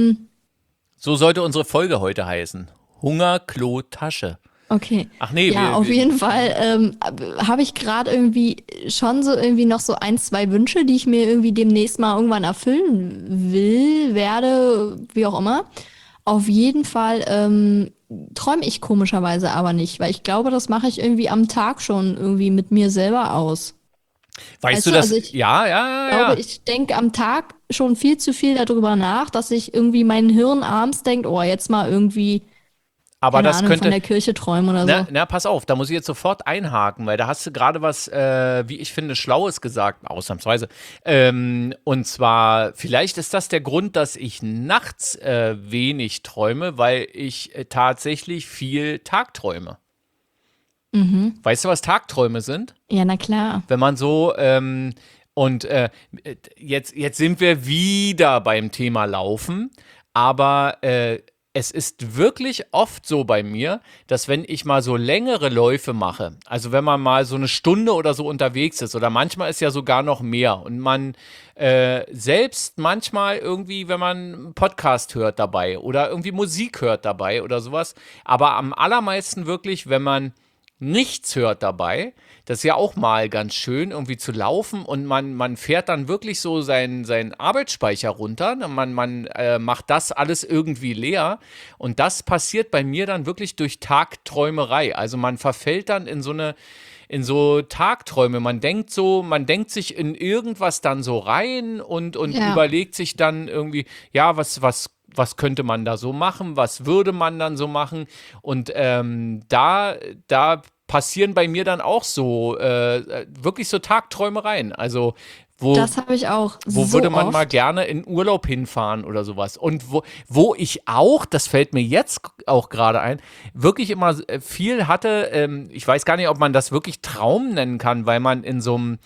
A: So sollte unsere Folge heute heißen. Hunger, Klo, Tasche.
B: Okay.
A: Ach nee,
B: Ja, auf jeden Fall habe ich gerade irgendwie schon so irgendwie noch so ein, zwei Wünsche, die ich mir irgendwie demnächst mal irgendwann erfüllen will, werde, wie auch immer. Auf jeden Fall träume ich komischerweise aber nicht, weil ich glaube, das mache ich irgendwie am Tag schon irgendwie mit mir selber aus.
A: weißt
B: Weißt
A: du
B: du,
A: das?
B: also ich
A: Ja, ja, ja,
B: glaube,
A: ja.
B: ich denke am Tag schon viel zu viel darüber nach, dass ich irgendwie mein Hirn abends denkt, oh, jetzt mal irgendwie,
A: Aber
B: keine
A: das
B: Ahnung, von
A: könnte,
B: der Kirche träumen oder
A: na,
B: so.
A: na, pass auf, da muss ich jetzt sofort einhaken, weil da hast du gerade was, wie ich finde, Schlaues gesagt, ausnahmsweise. Und zwar, vielleicht ist das der Grund, dass ich nachts wenig träume, weil ich tatsächlich viel Tagträume.
B: Mhm.
A: Weißt du, was Tagträume sind?
B: Ja, na klar.
A: Wenn man so, und jetzt sind wir wieder beim Thema Laufen, aber es ist wirklich oft so bei mir, dass wenn ich mal so längere Läufe mache, also wenn man mal so eine Stunde oder so unterwegs ist, oder manchmal ist ja sogar noch mehr und man selbst manchmal irgendwie, wenn man einen Podcast hört dabei oder irgendwie Musik hört dabei oder sowas, aber am allermeisten wirklich, wenn man nichts hört dabei. Das ist ja auch mal ganz schön, irgendwie zu laufen und man fährt dann wirklich so seinen Arbeitsspeicher runter. Man macht das alles irgendwie leer. Und das passiert bei mir dann wirklich durch Tagträumerei. Also man verfällt dann in so Tagträume. Man denkt sich in irgendwas dann so rein und
B: Ja,
A: überlegt sich dann irgendwie, ja, was könnte man da so machen? Was würde man dann so machen? Und da passieren bei mir dann auch so wirklich so Tagträumereien. Also wo,
B: das habe ich auch
A: wo würde
B: so
A: man mal
B: oft.
A: gerne in Urlaub hinfahren oder sowas? Und wo ich auch, das fällt mir jetzt auch gerade ein, wirklich immer viel hatte, ich weiß gar nicht, ob man das wirklich Traum nennen kann, weil man in so einem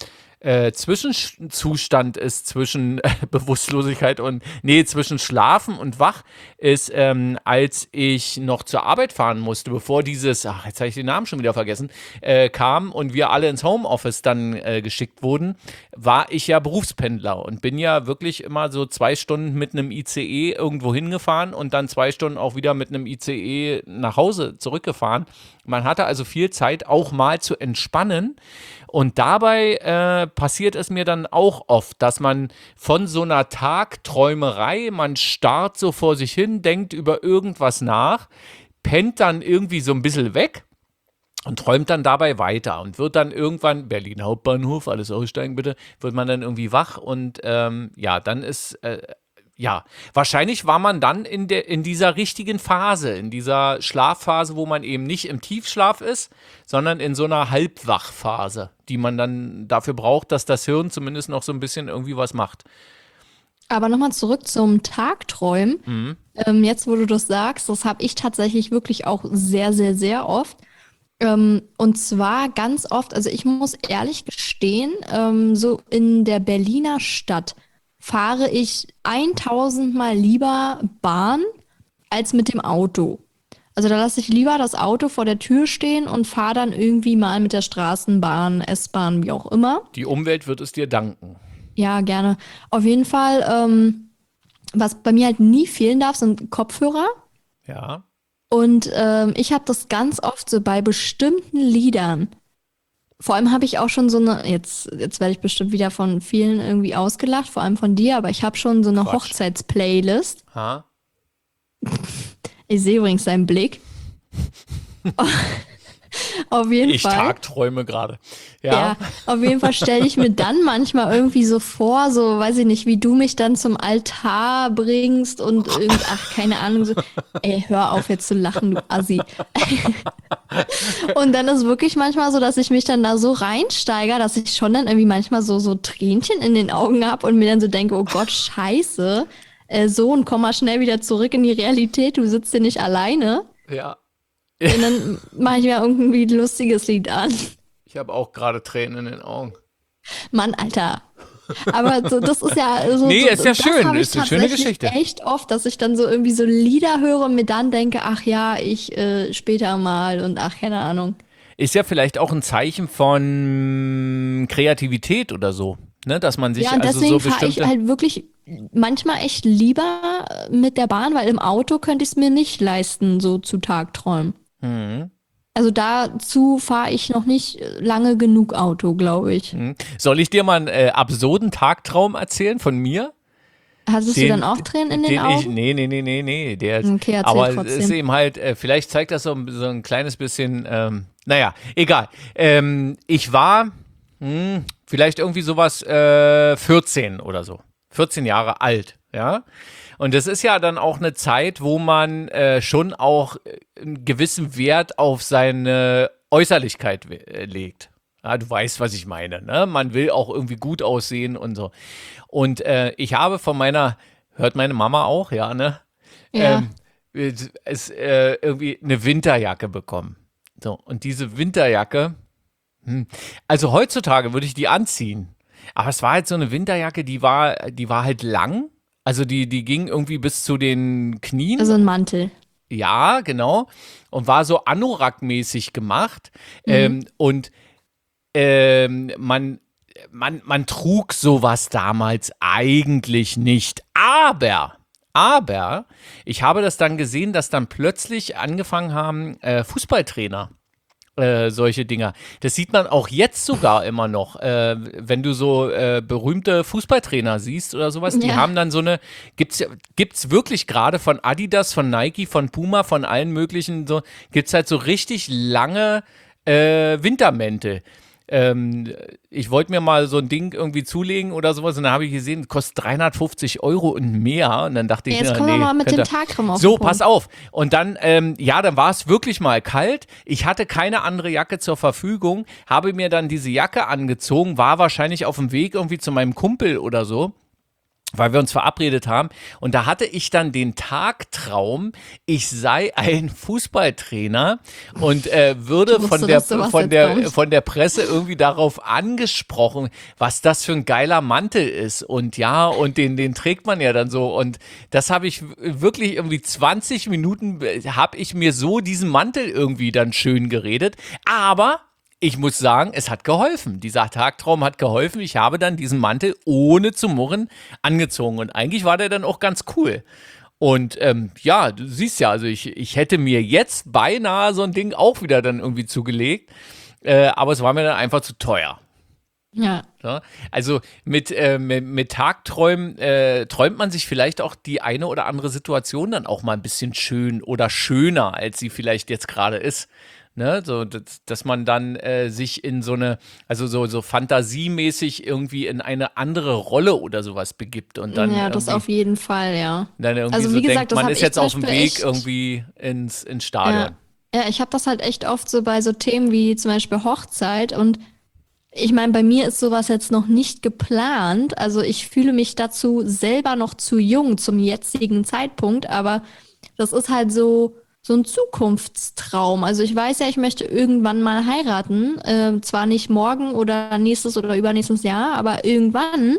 A: Zwischenzustand ist zwischen Bewusstlosigkeit und, nee, zwischen Schlafen und Wach ist, als ich noch zur Arbeit fahren musste, bevor dieses, ach, jetzt habe ich den Namen schon wieder vergessen, kam und wir alle ins Homeoffice dann geschickt wurden, war ich ja Berufspendler und bin ja wirklich immer so 2 Stunden mit einem ICE irgendwo hingefahren und dann 2 Stunden auch wieder mit einem ICE nach Hause zurückgefahren. Man hatte also viel Zeit, auch mal zu entspannen. Und dabei passiert es mir dann auch oft, dass man von so einer Tagträumerei, man starrt so vor sich hin, denkt über irgendwas nach, pennt dann irgendwie so ein bisschen weg und träumt dann dabei weiter und wird dann irgendwann, Berlin Hauptbahnhof, alles aussteigen bitte, wird man dann irgendwie wach und ja, dann ist ja, wahrscheinlich war man dann in dieser richtigen Phase, in dieser Schlafphase, wo man eben nicht im Tiefschlaf ist, sondern in so einer Halbwachphase, die man dann dafür braucht, dass das Hirn zumindest noch so ein bisschen irgendwie was macht.
B: Aber nochmal zurück zum Tagträumen.
A: Mhm.
B: Jetzt, wo du das sagst, das habe ich tatsächlich wirklich auch sehr, sehr, sehr oft. Und zwar ganz oft, also ich muss ehrlich gestehen, so in der Berliner Stadt fahre ich 1000 Mal lieber Bahn als mit dem Auto. Also da lasse ich lieber das Auto vor der Tür stehen und fahre dann irgendwie mal mit der Straßenbahn, S-Bahn, wie auch immer.
A: Die Umwelt wird es dir danken.
B: Ja, gerne. Auf jeden Fall, was bei mir halt nie fehlen darf, sind Kopfhörer.
A: Ja.
B: Und ich habe das ganz oft so bei bestimmten Liedern. Vor allem habe ich auch schon so eine, jetzt werde ich bestimmt wieder von vielen irgendwie ausgelacht, vor allem von dir, aber ich habe schon so eine
A: Quatsch.
B: Hochzeitsplaylist.
A: Ha?
B: Ich sehe übrigens deinen Blick. Auf jeden
A: Ich
B: Fall.
A: tagträume gerade. Ja.
B: Ja, auf jeden Fall stelle ich mir dann manchmal irgendwie so vor, so, weiß ich nicht, wie du mich dann zum Altar bringst und ach, keine Ahnung, so, ey, hör auf jetzt zu lachen, du Assi. Und dann ist wirklich manchmal so, dass ich mich dann da so reinsteigere, dass ich schon dann irgendwie manchmal so Tränchen in den Augen habe und mir dann so denke, oh Gott, scheiße, Sohn, komm mal schnell wieder zurück in die Realität, du sitzt hier nicht alleine.
A: Ja.
B: Und dann mache ich mir irgendwie ein lustiges Lied an.
A: Ich habe auch gerade Tränen in den Augen.
B: Mann, Alter. Aber so, das ist ja so.
A: Nee, ist ja
B: das
A: schön.
B: habe ich
A: Ist eine schöne
B: tatsächlich
A: Geschichte.
B: echt oft, dass ich dann so irgendwie so Lieder höre und mir dann denke, ach ja, ich später mal und ach, keine Ahnung.
A: Ist ja vielleicht auch ein Zeichen von Kreativität oder so. Ne? Dass man sich
B: Ja, und
A: also
B: deswegen
A: so
B: fahre ich
A: bestimmte.
B: halt wirklich manchmal echt lieber mit der Bahn, weil im Auto könnte ich es mir nicht leisten, so zu Tagträumen.
A: Mhm.
B: Also dazu fahre ich noch nicht lange genug Auto, glaube ich.
A: Mhm. Soll ich dir mal einen absurden Tagtraum erzählen von mir?
B: Hattest du dann auch Tränen in den Augen?
A: Nee.
B: Okay, erzähl
A: Aber es
B: trotzdem.
A: ist eben halt, vielleicht zeigt das so ein kleines bisschen, naja, egal. Ich war vielleicht irgendwie sowas 14 oder so. 14 Jahre alt, ja. Und das ist ja dann auch eine Zeit, wo man schon auch einen gewissen Wert auf seine Äußerlichkeit legt. Ja, du weißt, was ich meine, ne? Man will auch irgendwie gut aussehen und so. Und ich habe von hört meine Mama auch, ja, ne?
B: Ja.
A: Ähm, irgendwie eine Winterjacke bekommen. So, und diese Winterjacke, also heutzutage würde ich die anziehen. Aber es war halt so eine Winterjacke, die war halt lang. Also die ging irgendwie bis zu den Knien.
B: Also ein Mantel.
A: Ja, genau. Und war so Anorak-mäßig gemacht.
B: Mhm.
A: Und man trug sowas damals eigentlich nicht. Aber, ich habe das dann gesehen, dass dann plötzlich angefangen haben, Fußballtrainer solche Dinger. Das sieht man auch jetzt sogar immer noch, wenn du so berühmte Fußballtrainer siehst oder sowas, die
B: Ja.
A: haben dann gibt's wirklich gerade von Adidas, von Nike, von Puma, von allen möglichen, so, gibt's halt so richtig lange Wintermäntel. Ich wollte mir mal so ein Ding irgendwie zulegen oder sowas und dann habe ich gesehen, kostet 350 € und mehr und dann dachte ich,
B: Jetzt
A: na,
B: kommen wir
A: nee,
B: mal mit
A: könnt
B: dem
A: ihr-
B: Tagtraum auf
A: so,
B: den Punkt.
A: pass auf. Und dann, ja, dann war es wirklich mal kalt. Ich hatte keine andere Jacke zur Verfügung, habe mir dann diese Jacke angezogen, war wahrscheinlich auf dem Weg irgendwie zu meinem Kumpel oder so, weil wir uns verabredet haben. Und da hatte ich dann den Tagtraum, ich sei ein Fußballtrainer und würde
B: Ich wusste, dass sowas jetzt kommt.
A: von der Presse irgendwie darauf angesprochen, was das für ein geiler Mantel ist. Und ja, und den trägt man ja dann so. Und das habe ich wirklich irgendwie 20 Minuten, habe ich mir so diesen Mantel irgendwie dann schön geredet. Aber ich muss sagen, es hat geholfen. Dieser Tagtraum hat geholfen. Ich habe dann diesen Mantel ohne zu murren angezogen. Und eigentlich war der dann auch ganz cool. Und ja, du siehst ja, also ich hätte mir jetzt beinahe so ein Ding auch wieder dann irgendwie zugelegt. Aber es war mir dann einfach zu teuer.
B: Ja.
A: Ja? Also mit Tagträumen träumt man sich vielleicht auch die eine oder andere Situation dann auch mal ein bisschen schön oder schöner, als sie vielleicht jetzt gerade ist. Ne, so, dass man dann sich in so eine, also so fantasiemäßig irgendwie in eine andere Rolle oder sowas begibt und dann
B: Ja, das auf jeden Fall, ja.
A: dann irgendwie
B: Also
A: so
B: wie
A: denkt,
B: gesagt, das
A: man
B: habe
A: ist
B: ich
A: jetzt
B: zum
A: auf dem
B: Beispiel
A: Weg
B: echt.
A: irgendwie ins
B: Ja,
A: Stadion.
B: ja, ich habe das halt echt oft so bei so Themen wie zum Beispiel Hochzeit und ich meine, bei mir ist sowas jetzt noch nicht geplant. Also ich fühle mich dazu selber noch zu jung zum jetzigen Zeitpunkt, aber das ist halt so ein Zukunftstraum. Also ich weiß ja, ich möchte irgendwann mal heiraten. Zwar nicht morgen oder nächstes oder übernächstes Jahr, aber irgendwann.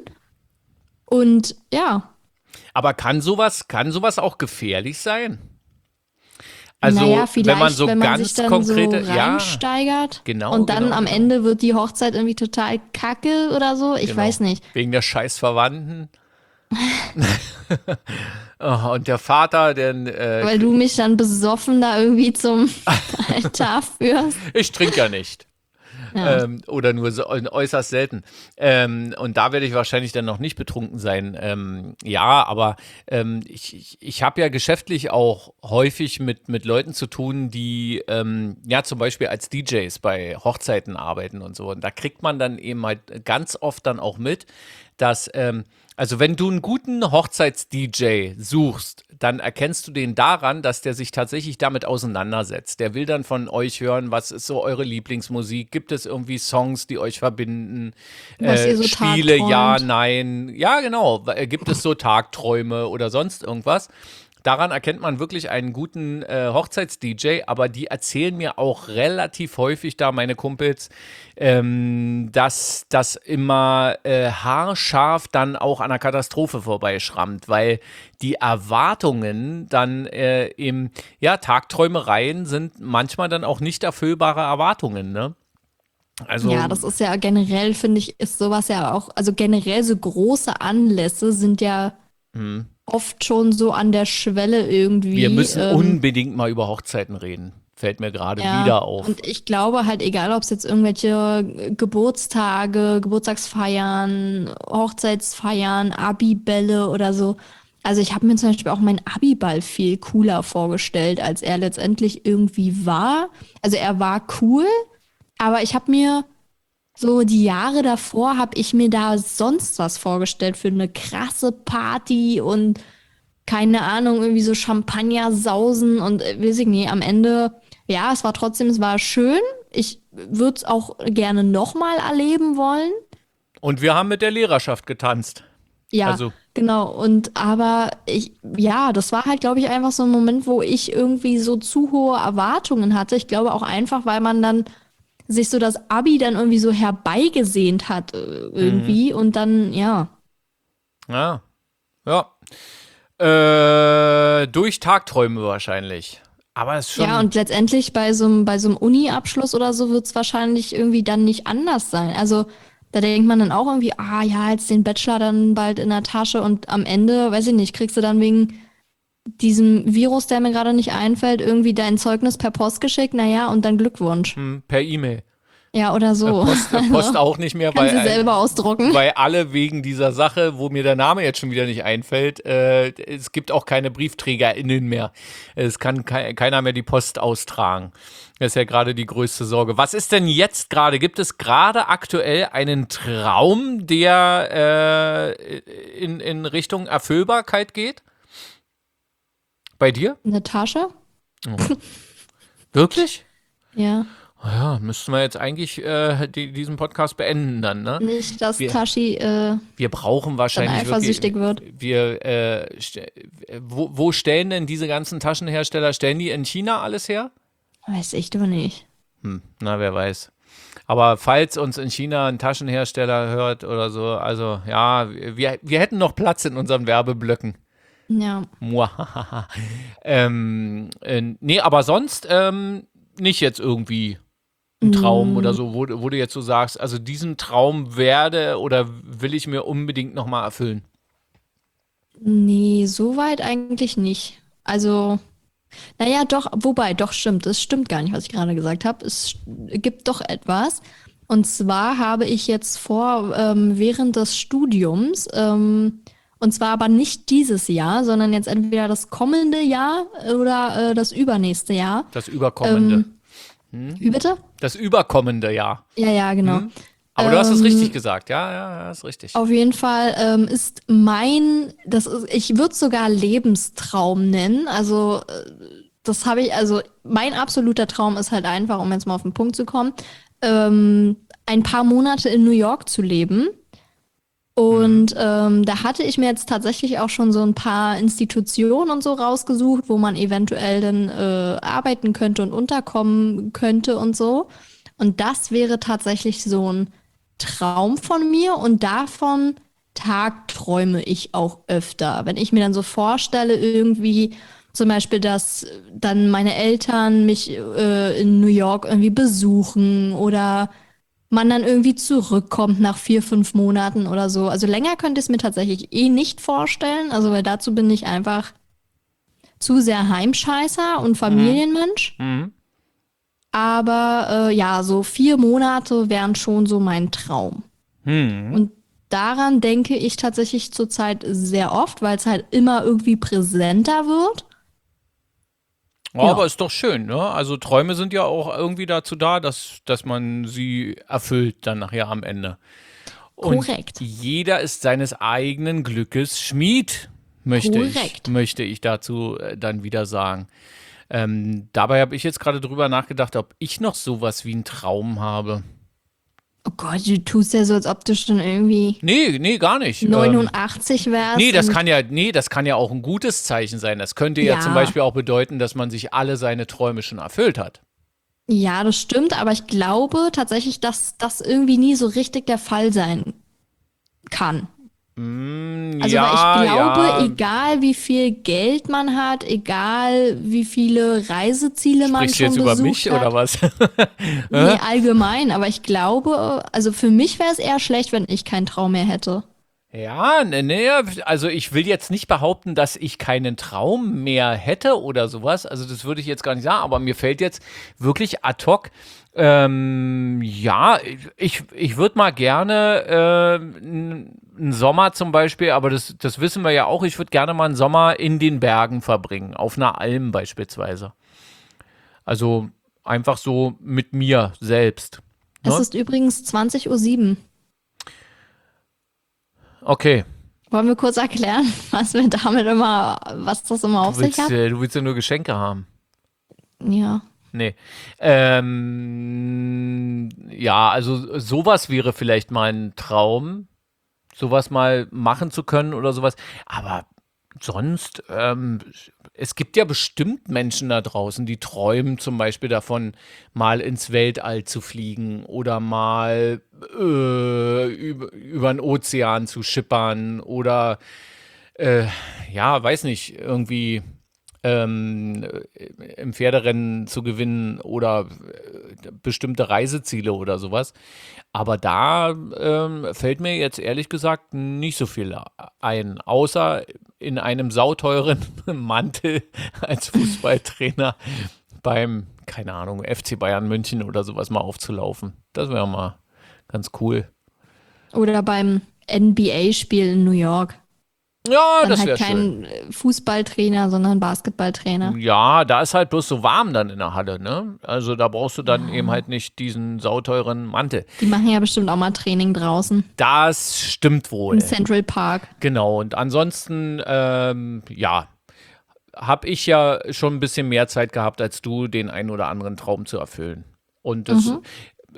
B: Und ja,
A: Aber kann sowas auch gefährlich sein?
B: naja,
A: Also, wenn man
B: vielleicht,
A: so
B: wenn man sich
A: ganz
B: dann so
A: konkrete, ja,
B: reinsteigert
A: genau,
B: und dann
A: genau,
B: am
A: genau.
B: Ende wird die Hochzeit irgendwie total kacke oder so. Ich
A: Genau.
B: weiß nicht.
A: Wegen der scheiß Verwandten. Oh, und der Vater,
B: Weil du mich dann besoffen da irgendwie zum Altar führst.
A: ich trinke ja nicht.
B: Ja.
A: Oder nur so, äußerst selten. Und da werde ich wahrscheinlich dann noch nicht betrunken sein. Ja, aber ich habe ja geschäftlich auch häufig mit Leuten zu tun, die ja zum Beispiel als DJs bei Hochzeiten arbeiten und so. Und da kriegt man dann eben halt ganz oft dann auch mit, dass also wenn du einen guten Hochzeits-DJ suchst, dann erkennst du den daran, dass der sich tatsächlich damit auseinandersetzt. Der will dann von euch hören, was ist so eure Lieblingsmusik? Gibt es irgendwie Songs, die euch verbinden?
B: Was ihr so
A: Spiele, ja,
B: tagträumt.
A: nein. Ja, genau. Gibt es so Tagträume oder sonst irgendwas? Daran erkennt man wirklich einen guten Hochzeits-DJ, aber die erzählen mir auch relativ häufig da, meine Kumpels, dass das immer haarscharf dann auch an einer Katastrophe vorbeischrammt, weil die Erwartungen dann ja, Tagträumereien sind manchmal dann auch nicht erfüllbare Erwartungen, ne? Also,
B: Ja, das ist ja generell, finde ich, ist sowas ja auch, also generell so große Anlässe sind ja oft schon so an der Schwelle
A: wir
B: irgendwie.
A: müssen unbedingt mal über Hochzeiten reden. Fällt mir gerade
B: Ja,
A: wieder auf.
B: und ich glaube halt, egal ob es jetzt irgendwelche Geburtstage, Geburtstagsfeiern, Hochzeitsfeiern, Abibälle oder so. Also ich habe mir zum Beispiel auch meinen Abiball viel cooler vorgestellt, als er letztendlich irgendwie war. Also er war cool, aber ich habe mir so die Jahre davor, habe ich mir da sonst was vorgestellt für eine krasse Party und keine Ahnung, irgendwie so Champagner sausen und weiß ich nicht, am Ende, ja, es war trotzdem, es war schön. Ich würde es auch gerne nochmal erleben wollen.
A: Und wir haben mit der Lehrerschaft getanzt.
B: Ja,
A: Also,
B: genau. Und aber ja, das war halt, glaube ich, einfach so ein Moment, wo ich irgendwie so zu hohe Erwartungen hatte. Ich glaube auch einfach, weil man dann sich so das Abi dann irgendwie so herbeigesehnt hat, irgendwie. Und dann, ja.
A: ja, ja. Durch Tagträume wahrscheinlich. Aber es ist
B: Ja,
A: schon.
B: und letztendlich bei so einem Uni-Abschluss oder so wird es wahrscheinlich irgendwie dann nicht anders sein. Also da denkt man dann auch irgendwie, ah ja, jetzt den Bachelor dann bald in der Tasche und am Ende, weiß ich nicht, kriegst du dann wegen diesem Virus, der mir gerade nicht einfällt, irgendwie dein Zeugnis per Post geschickt, naja, und dann Glückwunsch.
A: Per E-Mail.
B: Ja, oder so.
A: Post
B: Also,
A: auch nicht mehr,
B: kannst du selber ausdrucken.
A: weil alle wegen dieser Sache, wo mir der Name jetzt schon wieder nicht einfällt, es gibt auch keine BriefträgerInnen mehr. Es kann keiner mehr die Post austragen. Das ist ja gerade die größte Sorge. Was ist denn jetzt gerade? Gibt es gerade aktuell einen Traum, der in Richtung Erfüllbarkeit geht? Bei dir?
B: Eine Tasche?
A: Wirklich?
B: Ja.
A: Ja, müssten wir jetzt eigentlich diesen Podcast beenden dann, ne?
B: Nicht, dass
A: Wir,
B: Tashi
A: wir brauchen
B: dann
A: wahrscheinlich
B: eifersüchtig wird.
A: wo stellen denn diese ganzen Taschenhersteller, stellen die in China alles her?
B: Weiß ich doch nicht.
A: Na, wer weiß. Aber falls uns in China ein Taschenhersteller hört oder so, also ja, wir hätten noch Platz in unseren Werbeblöcken.
B: Ja.
A: Muahaha. Nee, aber sonst nicht jetzt irgendwie ein Traum oder so, wo du jetzt so sagst, also diesen Traum werde oder will ich mir unbedingt nochmal erfüllen.
B: Nee, so weit eigentlich nicht. Also, naja, doch, wobei, doch stimmt. Es stimmt gar nicht, was ich gerade gesagt habe. Es gibt doch etwas. Und zwar habe ich jetzt vor, während des Studiums, und zwar aber nicht dieses Jahr, sondern jetzt entweder das kommende Jahr oder das übernächste Jahr.
A: Das überkommende.
B: Wie bitte?
A: Das überkommende Jahr.
B: Ja, ja, genau.
A: Aber du hast es richtig gesagt. Ja, ist richtig.
B: Auf jeden Fall ist ich würde es sogar Lebenstraum nennen. Also das habe ich, also mein absoluter Traum ist halt einfach, um jetzt mal auf den Punkt zu kommen, ein paar Monate in New York zu leben. Und da hatte ich mir jetzt tatsächlich auch schon so ein paar Institutionen und so rausgesucht, wo man eventuell dann arbeiten könnte und unterkommen könnte und so. Und das wäre tatsächlich so ein Traum von mir und davon tagträume ich auch öfter. Wenn ich mir dann so vorstelle, irgendwie zum Beispiel, dass dann meine Eltern mich in New York irgendwie besuchen oder man dann irgendwie zurückkommt nach 4, 5 Monaten oder so. Also länger könnte ich es mir tatsächlich eh nicht vorstellen. Also weil dazu bin ich einfach zu sehr Heimscheißer und Familienmensch. Aber ja, so 4 Monate wären schon so mein Traum.
A: Hm.
B: Und daran denke ich tatsächlich zurzeit sehr oft, weil es halt immer irgendwie präsenter wird.
A: Ja, aber
B: Ja,
A: ist doch schön, ne? Also Träume sind ja auch irgendwie dazu da, dass man sie erfüllt dann nachher am Ende. Und
B: korrekt.
A: jeder ist seines eigenen Glückes Schmied,
B: Korrekt.
A: möchte ich dazu dann wieder sagen. Dabei habe ich jetzt gerade drüber nachgedacht, ob ich noch sowas wie einen Traum habe.
B: Oh Gott, du tust ja so, als ob du schon irgendwie
A: Nee, nee, gar nicht.
B: 89 wärst und
A: Nee, das kann ja auch ein gutes Zeichen sein. Das könnte ja zum
B: ja,
A: Beispiel auch bedeuten, dass man sich alle seine Träume schon erfüllt hat.
B: ja, das stimmt, aber ich glaube tatsächlich, dass das irgendwie nie so richtig der Fall sein kann. Also, weil ich
A: Ja,
B: glaube,
A: ja.
B: egal wie viel Geld man hat, egal wie viele Reiseziele man
A: Sprichst du jetzt
B: schon
A: über
B: besucht
A: mich oder
B: hat,
A: was?
B: nee,
A: Hä?
B: allgemein, aber ich glaube, also für mich wäre es eher schlecht, wenn ich keinen Traum mehr hätte.
A: Ja, nee, also ich will jetzt nicht behaupten, dass ich keinen Traum mehr hätte oder sowas. Also das würde ich jetzt gar nicht sagen, aber mir fällt jetzt wirklich ad hoc, ja, ich würde mal gerne einen Sommer zum Beispiel, aber das wissen wir ja auch, ich würde gerne mal einen Sommer in den Bergen verbringen, auf einer Alm beispielsweise. Also einfach so mit mir selbst.
B: Es
A: Ne?
B: ist übrigens 20:07 Uhr.
A: Okay,
B: Wollen wir kurz erklären, was das immer auf sich hat?
A: du willst ja nur Geschenke haben.
B: Ja.
A: Nee. Ja, also sowas wäre vielleicht mal ein Traum, sowas mal machen zu können oder sowas. Aber sonst, es gibt ja bestimmt Menschen da draußen, die träumen zum Beispiel davon, mal ins Weltall zu fliegen oder mal über den Ozean zu schippern oder ja, weiß nicht, irgendwie im Pferderennen zu gewinnen oder bestimmte Reiseziele oder sowas. Aber da fällt mir jetzt ehrlich gesagt nicht so viel ein, außer in einem sauteuren Mantel als Fußballtrainer beim, keine Ahnung, FC Bayern München oder sowas mal aufzulaufen. Das wäre mal ganz cool.
B: Oder beim NBA-Spiel in New York.
A: Ja,
B: Dann
A: das
B: halt
A: wäre schön.
B: kein Fußballtrainer, sondern Basketballtrainer.
A: Ja, da ist halt bloß so warm dann in der Halle, ne? Also da brauchst du dann eben
B: Ja.
A: halt nicht diesen sauteuren Mantel.
B: Die machen ja bestimmt auch mal Training draußen
A: Das stimmt
B: im
A: wohl.
B: Central Park.
A: Genau. Und ansonsten, ja, habe ich ja schon ein bisschen mehr Zeit gehabt als du, den einen oder anderen Traum zu erfüllen. Und das,
B: Mhm.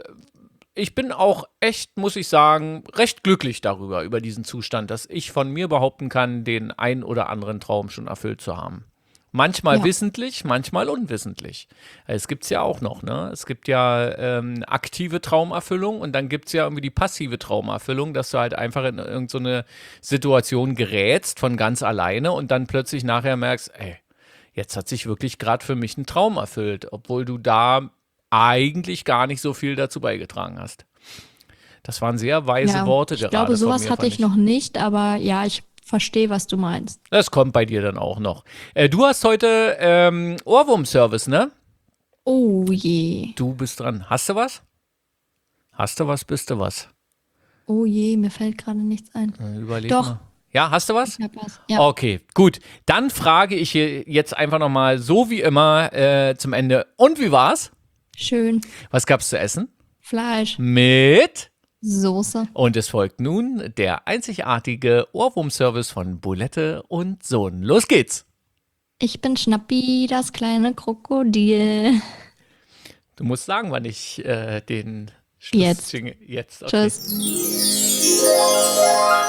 A: ich bin auch echt, muss ich sagen, recht glücklich darüber, über diesen Zustand, dass ich von mir behaupten kann, den einen oder anderen Traum schon erfüllt zu haben. Manchmal
B: Ja.
A: wissentlich, manchmal unwissentlich. Es gibt es ja auch noch, ne? Es gibt ja aktive Traumerfüllung und dann gibt es ja irgendwie die passive Traumerfüllung, dass du halt einfach in irgendeine so eine Situation gerätst von ganz alleine und dann plötzlich nachher merkst, ey, jetzt hat sich wirklich gerade für mich ein Traum erfüllt, obwohl du da eigentlich gar nicht so viel dazu beigetragen hast. Das waren sehr weise
B: Ja,
A: Worte
B: ich glaube,
A: gerade von
B: sowas
A: mir,
B: hatte
A: fand
B: ich
A: ich.
B: noch nicht, aber ja, ich verstehe, was du meinst.
A: Das kommt bei dir dann auch noch. Du hast heute Ohrwurm-Service, ne?
B: Oh je.
A: Du bist dran. Hast du was? Hast du was, bist du was?
B: Oh je, mir fällt gerade nichts ein.
A: Überleg
B: Doch,
A: mal. Ja, hast du was?
B: ich hab was. Ja,
A: Okay, gut. Dann frage ich hier jetzt einfach nochmal, so wie immer, zum Ende. Und wie war's?
B: schön.
A: Was gab's zu essen?
B: Fleisch,
A: Mit.
B: Soße.
A: Und es folgt nun der einzigartige Ohrwurm-Service von Bulette und Sohn. Los geht's!
B: Ich bin Schnappi, das kleine Krokodil.
A: Du musst sagen, wann ich den Schluss
B: Jetzt.
A: singe. Jetzt, okay.
B: Tschüss.